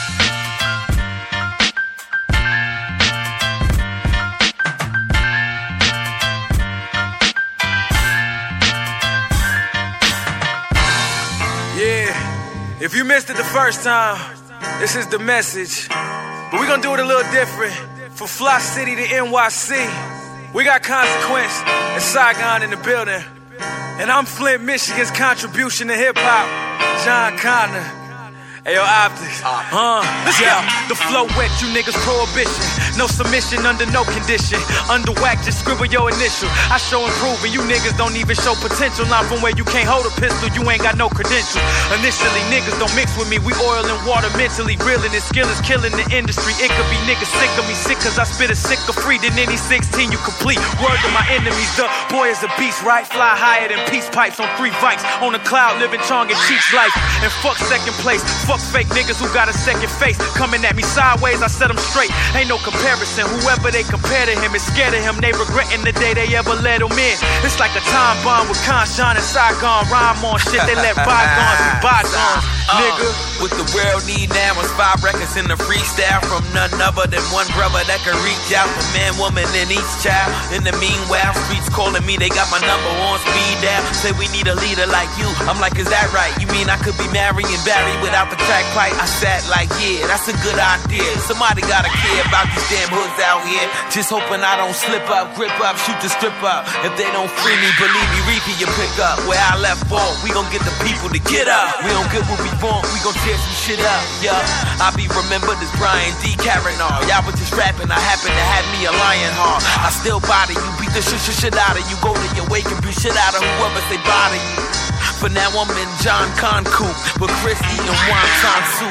Yeah, if you missed it the first time, this is the message. But we gonna do it a little different. From Fly City to N Y C, we got Consequence and Saigon in the building. And I'm Flint, Michigan's contribution to hip-hop, John Connor. Ayo, Optics. Uh, yeah, the flow wet, you niggas prohibition. No submission under no condition. Under whack, just scribble your initial. I show improving, you niggas don't even show potential. I'm from where you can't hold a pistol, you ain't got no credentials. Initially, niggas don't mix with me, we oil and water mentally. Reeling and skill is killing the industry. It could be niggas sick of me, sick cause I spit a sicker free than any sixteen you complete. Word to my enemies, the boy is a beast, right? Fly higher than peace pipes on three bikes. On a cloud, living Chong and Cheeks life. And fuck second place, fuck fake niggas who got a second face. Coming at me sideways, I set them straight. Ain't no comparison, whoever they compare to him is scared of him. They regretting the day they ever let him in. It's like a time bomb with Conscion and Saigon. Rhyme on shit, they let bygones be bygones, nigga. Uh, what the world need now is five records in the freestyle from none other than one brother that can reach out to man, woman, and each child. In the meanwhile, streets calling me, they got my number on speed dial. Say we need a leader like you. I'm like, is that right? You mean I could be marrying Barry without the crack pipe? I sat like, yeah, that's a good idea. Somebody gotta care about these damn hoods out here. Just hoping I don't slip up, grip up, shoot the strip up. If they don't free me, believe me, repeat your pick up. Where I left off, we gon' get the people to get up. We don't get what we want, we gon' tear some shit up, yeah. I be remembered as Brian D. Caranar. Y'all was just rapping, I happen to have me a lion heart. I still bother you, beat the shit, shit, shit out of you. Go to your wake and beat shit out of whoever say bother you. For now I'm in John Con Coop with Chris eating wonton soup.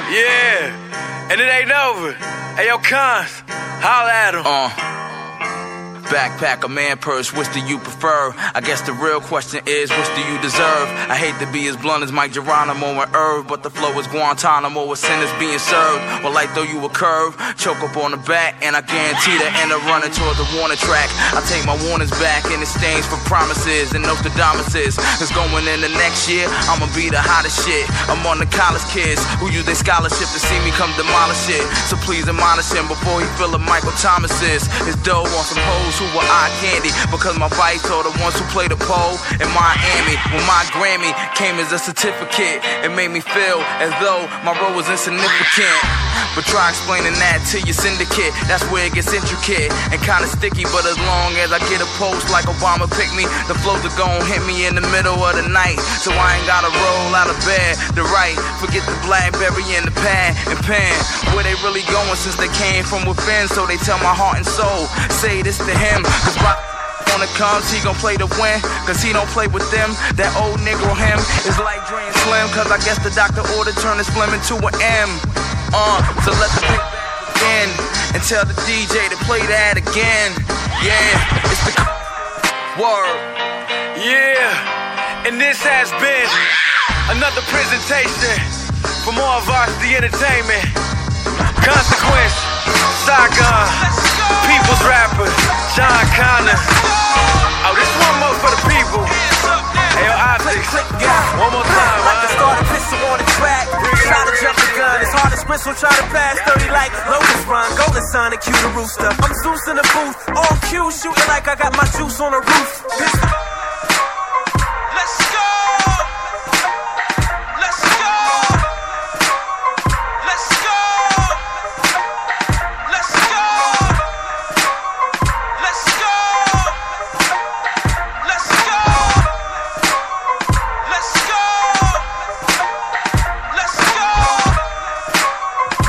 Yeah, and it ain't over. Hey, yo, Cons, holla at him. Uh. Backpack or man purse, which do you prefer? I guess the real question is, which do you deserve? I hate to be as blunt as Mike Geronimo and Irv, but the flow is Guantanamo with sinners being served. Well, I throw you a curve, choke up on the back, and I guarantee the end of running toward the warning track. I take my warnings back in exchange for promises and Nostradamuses. Cause going in the next year, I'ma be the hottest shit. I'm on the college kids who use their scholarship to see me come demolish it. So please admonish him before he feel like Michael Thomas is. His dough on some hoes who were eye candy, because my vice are the ones who play the pole in Miami. When my Grammy came as a certificate, it made me feel as though my role was insignificant. But try explaining that to your syndicate, that's where it gets intricate and kinda sticky. But as long as I get a post like Obama pick me, the flows are gon' hit me in the middle of the night. So I ain't gotta roll out of bed to write. Forget the Blackberry and the pad and pen. Where they really going since they came from within, so they tell my heart and soul, say this to him. Cause rock when it comes, he gon' play to win, cause he don't play with them. That old Negro him is like Dre and Slim, cause I guess the doctor ordered turn his Slim into an M. Uh, so let the pick begin and tell the D J to play that again. Yeah, it's the word. Yeah, and this has been another presentation from all Varsity Entertainment. Consequence, Saigon, People's Rapper, John Connor. Oh, this one more for the people. Hey, yo, Optics, one more time. Like to start a pistol on the track. Try to jump the gun. It's hard as whistle, try to pass thirty like Lotus Run. Golden Sun and cue the rooster. I'm Zeus in the booth, on cue, shooting like I got my juice on the roof. Pistol. Let's go. Let's go. Let's go. Let's go. Let's go. Let's go. Let's go. Let's go.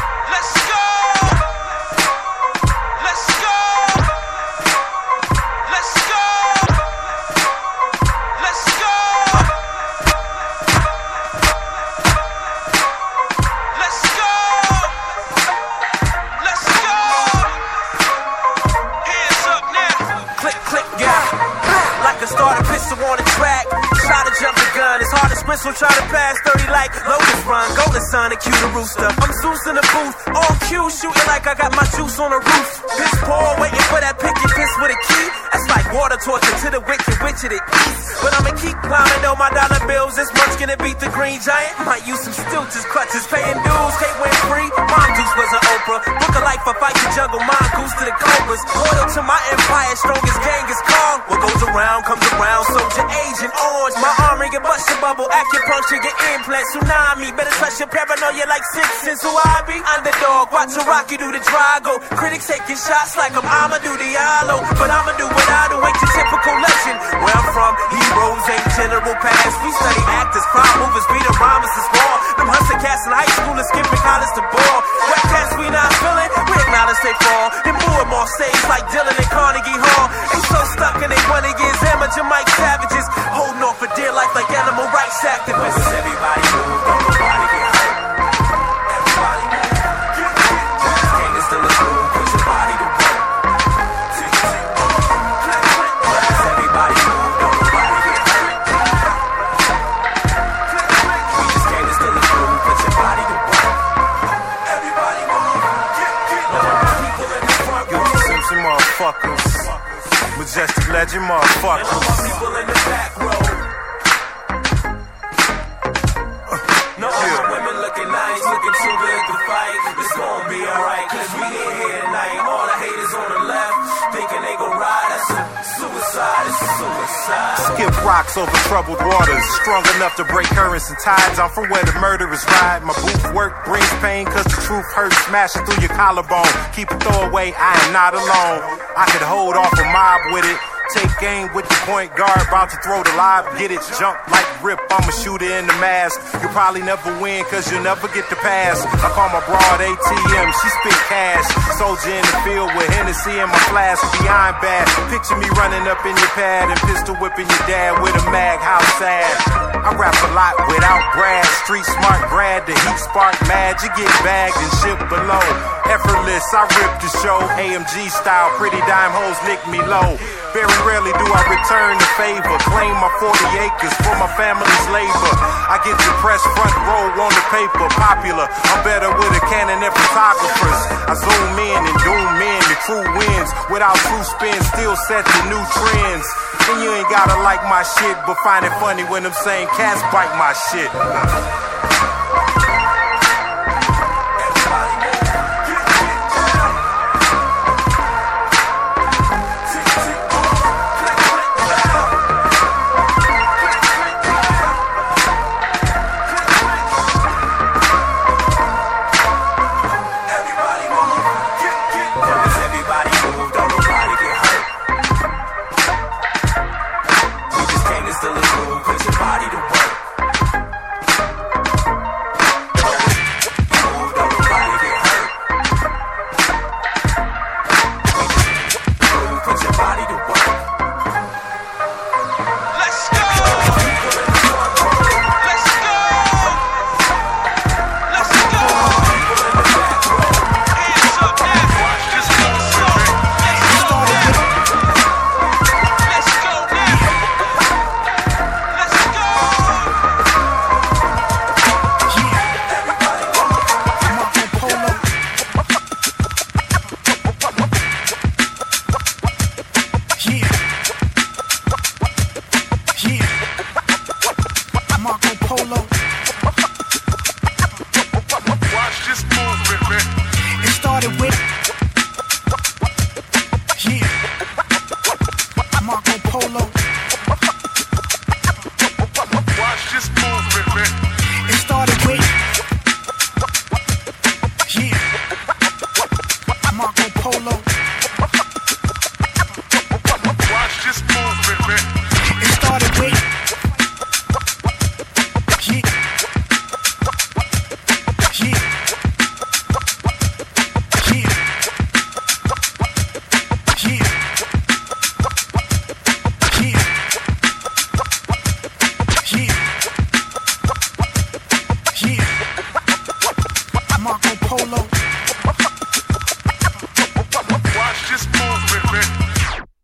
so try to pass thirty like Lotus Run. Golden Sun and cue the rooster. I'm Zeus in the booth, on cue, shooting like I got my juice on the roof. Piss poor, waiting for that picket piss with a key. That's like water torture to the wicked witch of the east. But I'ma keep climbing on my dollar bills. This much gonna beat the green giant. Might use some stilts, crutches, paying dues. Can't win free. Mom Deuce was an Oprah. Book a life, I fight the jungle. Mongoose to the cobras. Loyal to my empire, strongest gang is called. What goes around comes around. Soldier Agent Orange. My arm ring and bust your bubble. Acupuncture, your implant. Tsunami. Better trust your paranoia like Simpsons. Who I be? Underdog. Watch a rocky do the Drago. Critics taking shots like I'm Amadou Diallo. But I'ma do what I do. Ain't your typical legend. Where I'm from, heroes ain't general pass. We study actors, crime movers, beat the rhymers is war. Them hustle cats in high school and skipping college to ball. Wet cats we not feeling, we acknowledge they fall. Then boo them off stage like Dylan and Carnegie Hall. They so stuck in they wanna get amateur Mike Savages. Holding on for dear life like animal rights activists. Everybody move, don't nobody get hurt. Everybody move. Game is still a move, put your body to work. Everybody move, don't nobody get hurt. We just came to still a move, put your body to work. Everybody move. People in the front row. Yo, Simpson motherfuckers. Majestic legend motherfuckers. People in the back row. No other women looking nice, looking too good to fight. It's gonna be alright, cause we in here tonight. All the haters on the left, thinking they gon' ride. That's a suicide, it's a suicide. Skip rocks over troubled waters, strong enough to break currents and tides. I'm from where the murderers ride. My booth work brings pain, cause the truth hurts. Smashing through your collarbone. Keep it throwaway, I am not alone. I could hold off a mob with it. Take game with the point guard, about to throw the lob, get it, jump like Rip, I'm a shooter in the mask. You'll probably never win, cause you'll never get the pass. I call my broad A T M, she spit cash. Soldier in the field with Hennessy in my flask, beyond bad. Picture me running up in your pad and pistol whipping your dad with a mag, how sad. I rap a lot without Brad, street smart grad, the heat spark mad, you get bagged and shipped below. Effortless, I rip the show, A M G style, pretty dime hoes lick me low. Very rarely do I return the favor. Claim my forty acres for my family's labor. I get the press front row on the paper. Popular, I'm better with a Canon and photographers. I zoom in and doom in, the crew wins. Without true spin, still set the new trends. And you ain't gotta like my shit, but find it funny when them same cats bite my shit.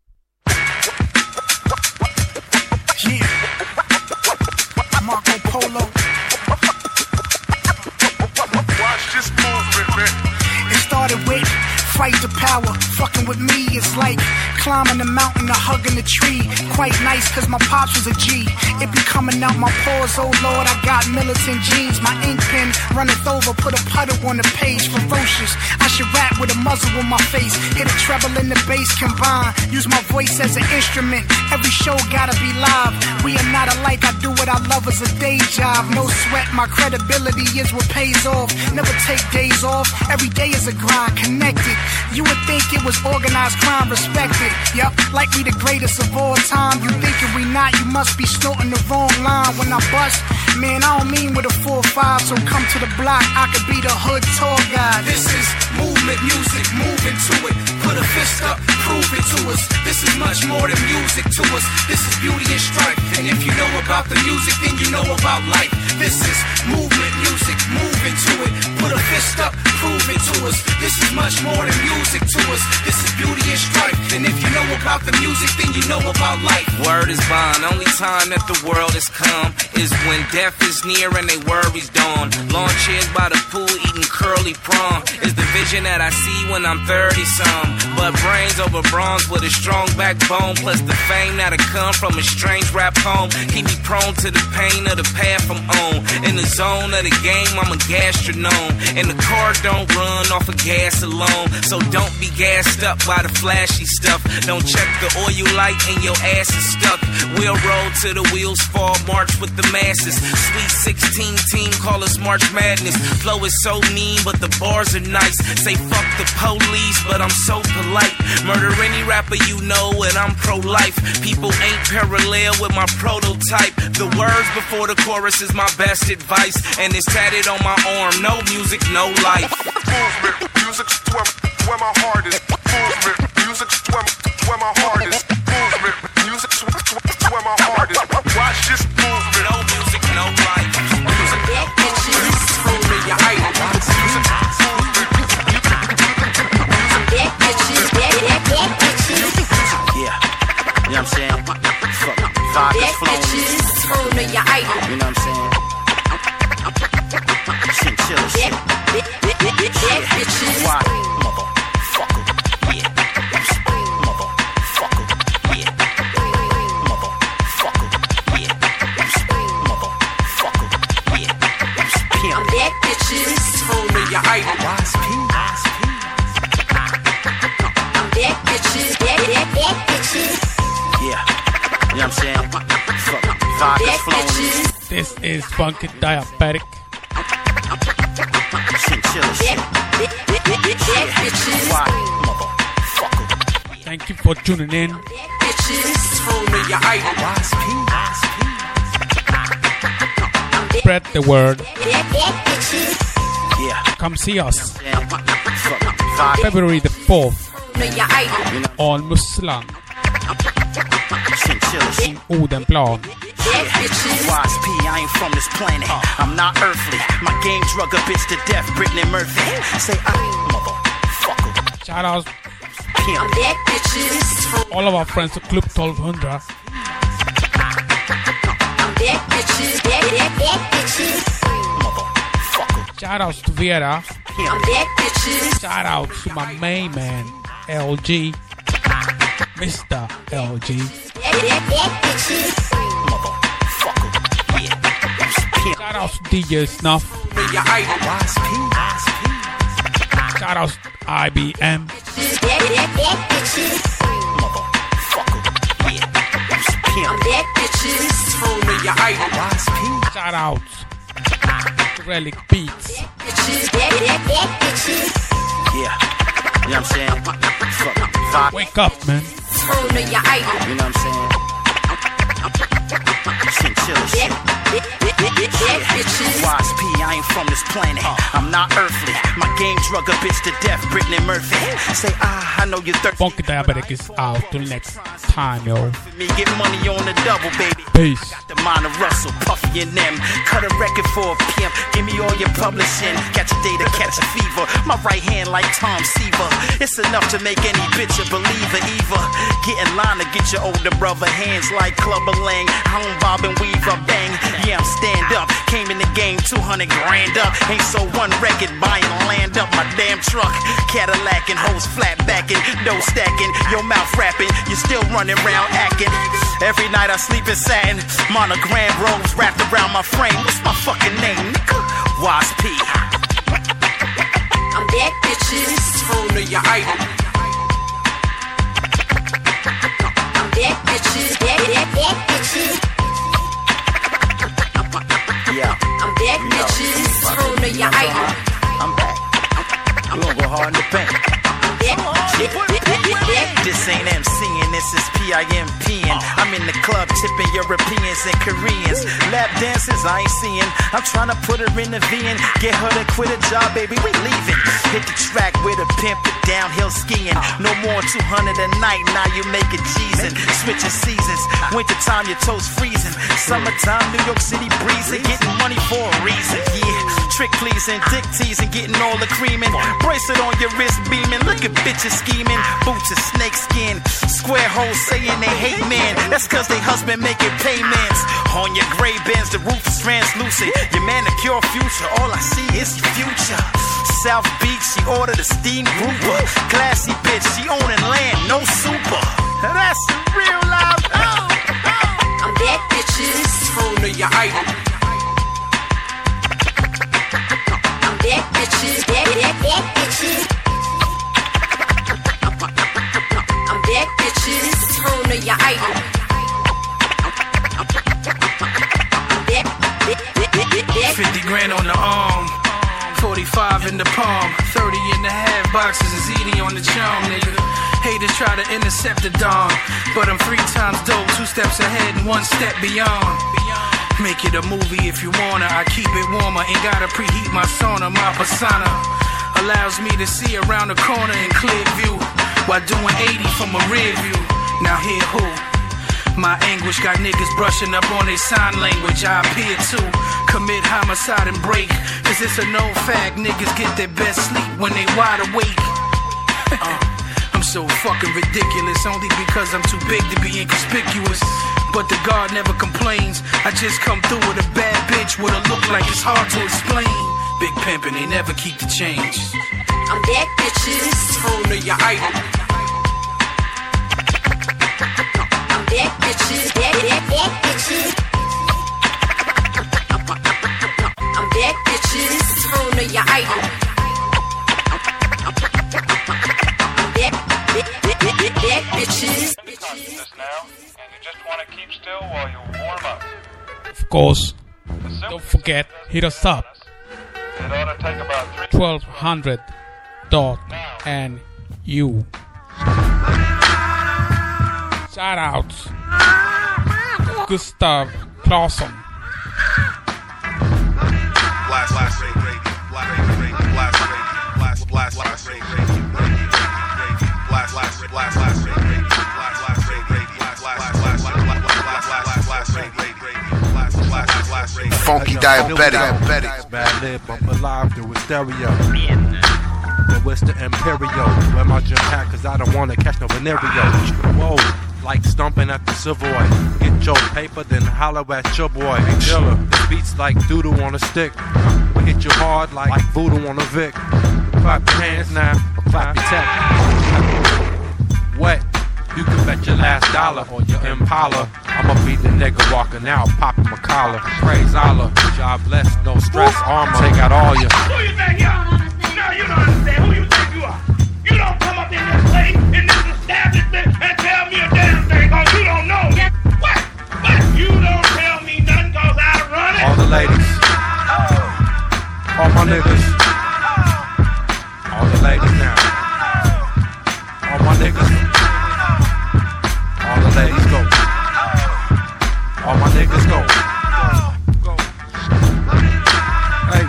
Marco Polo. fight the power. Fucking with me is like climbing the mountain or hugging the tree. Quite nice cause my pops was a G. It be coming out my pores, oh lord, I got militant jeans. My ink pen runneth over, put a puddle on the page. Ferocious, I should rap with a muzzle on my face. Hit a treble and the bass combine. Use my voice as an instrument. Every show gotta be live. We are not alike, I do what I love as a day job. No sweat, my credibility is what pays off. Never take days off, every day is a grind. Connected, you would think it was organized crime. Respected, yup, like we the greatest of all time. You thinking we not, you must be snorting the wrong line. When I bust, man, I don't mean with a four five. So come to the block, I could be the hood tour guide. This is movement music, moving to it. Put a fist up, prove it to us. This is much more than music to us. This is beauty and strife. And if you know about the music, then you know about life. This is movement music, moving to it. Put a fist up, prove it to us. This is much more than music to us. This is beauty and strife. And if you know about the music, then you know about life. Word is bond. Only time that the world has come is when death is near and they worries dawn. Lawn chairs by the pool eating curly prawn is the vision that I see when I'm thirty some. But brains over bronze with a strong backbone, plus the fame that'll come from a strange rap home. Keep me prone to the pain of the path I'm on. In the zone of the game, I'm a gastronome. And the car don't run off of gas alone. So don't be gassed up by the flashy stuff. Don't check the oil light and your ass is stuck. We'll roll till the wheels fall, march with the masses. Sweet sixteen team, call us March Madness. Flow is so mean, but the bars are nice. Say fuck the police, but I'm so polite. Murder any rapper you know, and I'm pro-life. People ain't parallel with my prototype. The words before the chorus is my best advice, and it's tatted on my arm. No music, no life. Movement, music's where, where my heart is. Movement, music's where, where my heart is. Movement, music's where my heart is. Watch this movement. No music, no life. Music, bitches, throw me your idol. Music, yeah, you know what I'm saying? Fuck, vodka's flowing. You know what I'm saying? Chinchilla shit. Why? Motherfucker, yeah. Motherfucker, yeah. Motherfucker, yeah. Motherfucker, yeah. Pimp. I'm that bitches, throw me your idol. Wise P, wise P. I'm that bitches, that, that, that bitches. Yeah, you know what I'm saying? Fuck, vodka's flowing. This is Funky Diabetic. Thank you for tuning in. Spread the word. Come see us February the fourth on Muslang in Odenplan. Wise P, I ain't from this planet. I'm not earthly. My game drug a bitch to death, Brittany Murphy. Say I, motherfucker. Shout out all of our friends to Club twelve hundred. Shout outs to Vera. Shout out to my main man, L G. Mister L G. Shout out to D J Snuff. Shout out to I B M. Shout out to Relic Beats. Yeah, you know what I'm saying? Fuck. Wake up, man. You know what I'm saying? Chinchilla shit. Wise P, I ain't from this planet. I'm not earthly. My game drug a bitch to death, Brittany Murphy. Say ah, I know you're thirsty. Funky Diabetic is out till next time, yo. Me get money on the double, baby. Peace. Got the mind of Russell, Puffy and them. Cut a record for a pimp. Give me all your publishing. Catch a day to catch a fever. My right hand like Tom Seaver. It's enough to make any bitch a believer. Eva, get in line to get your older brother. Hands like Clubber Lang. Home bob and weave up, bang. Yeah, I'm stand up. Came in the game two hundred grand up. Ain't so one record buying land backed up my damn truck. Cadillac and hoes flat backing, dough stacking, your mouth rapping, you still running around acting. Every night I sleep in satin, monogram robes wrapped around my frame. What's my fucking name, nigga? Wise P. I'm back, bitches. Home to your idol. I'm back, bitches. Back, back, back, bitches. Yeah. I'm back, bitches. Home to your idol. I'm back. We gon' go hard in the paint. This ain't MCing, this is P I M Ping. I'm in the club tipping Europeans and Koreans. Lap dances I ain't seeing. I'm trying to put her in the V and get her to quit a job, baby. We leaving. Hit the track with a pimp, the downhill skiing. No more two hundred a night, now you make it G's and switching seasons. Wintertime, your toes freezing. Summertime, New York City breezing. Getting money for a reason, yeah. Trick pleasing, dick teasing, getting all the creaming. Bracelet on your wrist beaming. Look at bitches scheming. Boots of snake skin. Square hoes saying they hate men. That's cause they husband making payments. On your gray Benz, the roof is translucent. Your manicure future, all I see is your future. South Beach, she ordered a steam grouper. Classy bitch, she owning land, no super. That's the real life. Oh, oh. I'm back, bitches. Home to your idol. I'm back, bitches. Back, back, back, bitches. I'm back, bitches. Home to your idol. fifty grand on the arm, forty-five in the palm, thirty in the half boxes is eating on the charm, nigga. Haters try to intercept the dawn, but I'm three times dope, two steps ahead and one step beyond. Make it a movie if you wanna, I keep it warmer, ain't gotta preheat my sauna. My persona allows me to see around the corner in clear view, while doing eighty from a rear view. Now hear who? My anguish got niggas brushing up on their sign language. I appear to commit homicide and break, cause it's a known fact niggas get their best sleep when they wide awake. uh, I'm so fucking ridiculous, only because I'm too big to be inconspicuous. But the guard never complains, I just come through with a bad bitch with a look like it's hard to explain. Big pimpin', they never keep the change. I'm back, bitches. Home to your idol. I'm back, bitches. Back, back, back, bitches. I'm back, bitches. Home to your idol. I'm back, back, back, back, back, bitches. Of course, don't forget, hit us up. twelve hundred dot N U. Shout outs. Gustav Claesson. Blast, blast, blast, blast, blast, blast, blast, blast, Funky diabetic. Bad lib, I'm alive through a stereo. But it's the Imperial. Wear my gym hat cause I don't wanna catch no venereal. Whoa, like stomping at the Savoy. Get your paper, then holler at your boy. Hey, Chiller, this beats like doodle on a stick. We hit you hard like, like voodoo on a Vic. Clap your hands now, or clap your tap. Wet, you can bet your last dollar on your Impala. I'ma be the nigga walking out, popping my collar. Praise Allah, job bless, no stress, armor. Take out all your. Who you think you are? No, you don't understand. Who you think you are? You don't come up in this place, in this establishment, and tell me a damn thing, cause you don't know me. What? What? You don't tell me nothing, cause I run it. All the ladies. All my niggas. All the ladies now. All my niggas. All the ladies go. All my niggas go. Hey.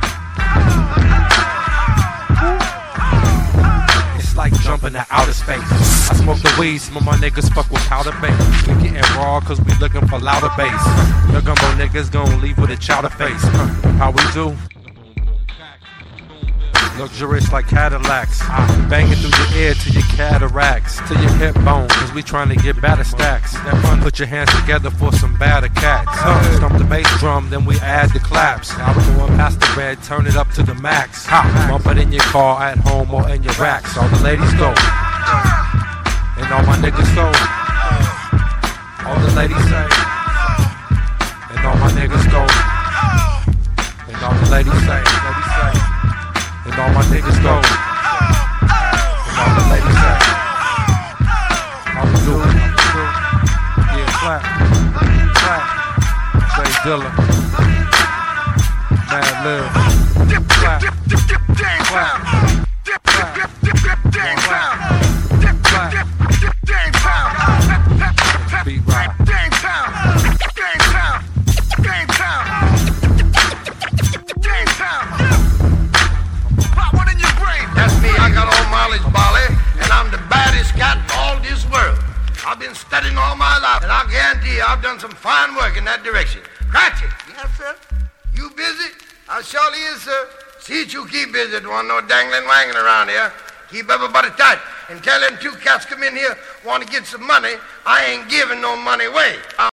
It's like jumping to outer space. I smoke the weed, some of my niggas fuck with powder bass. We getting raw cause we looking for louder bass. The gumbo niggas gon' leave with a chowder face. How we do? luxurious like Cadillacs. Banging through your ear to your cataracts, to your hip bone, cause we trying to get better stacks. Put your hands together for some batter cats. Huh. Stomp the bass drum, then we add the claps. Now we're going past the red, turn it up to the max. Bump it in your car, at home, or in your racks. All the ladies go, and all my niggas go. All the ladies say, and all my niggas go. And all the ladies say, ladies say, and all my niggas go. And all the ladies say, how we do it? Yeah, clap, clap. Say Dilla, Mad Lil, clap, clap, clap, clap, clap. Beat rock. That's me, I got all mileage, Bali, and I'm the baddest cat in all this world. I've been studying all my life, and I guarantee you I've done some fine work in that direction. Cratchit, yes, sir? You busy? I surely is, sir. See that you keep busy, don't want no dangling wangling around here. Keep everybody tight, and tell them two cats come in here, want to get some money. I ain't giving no money away. I'm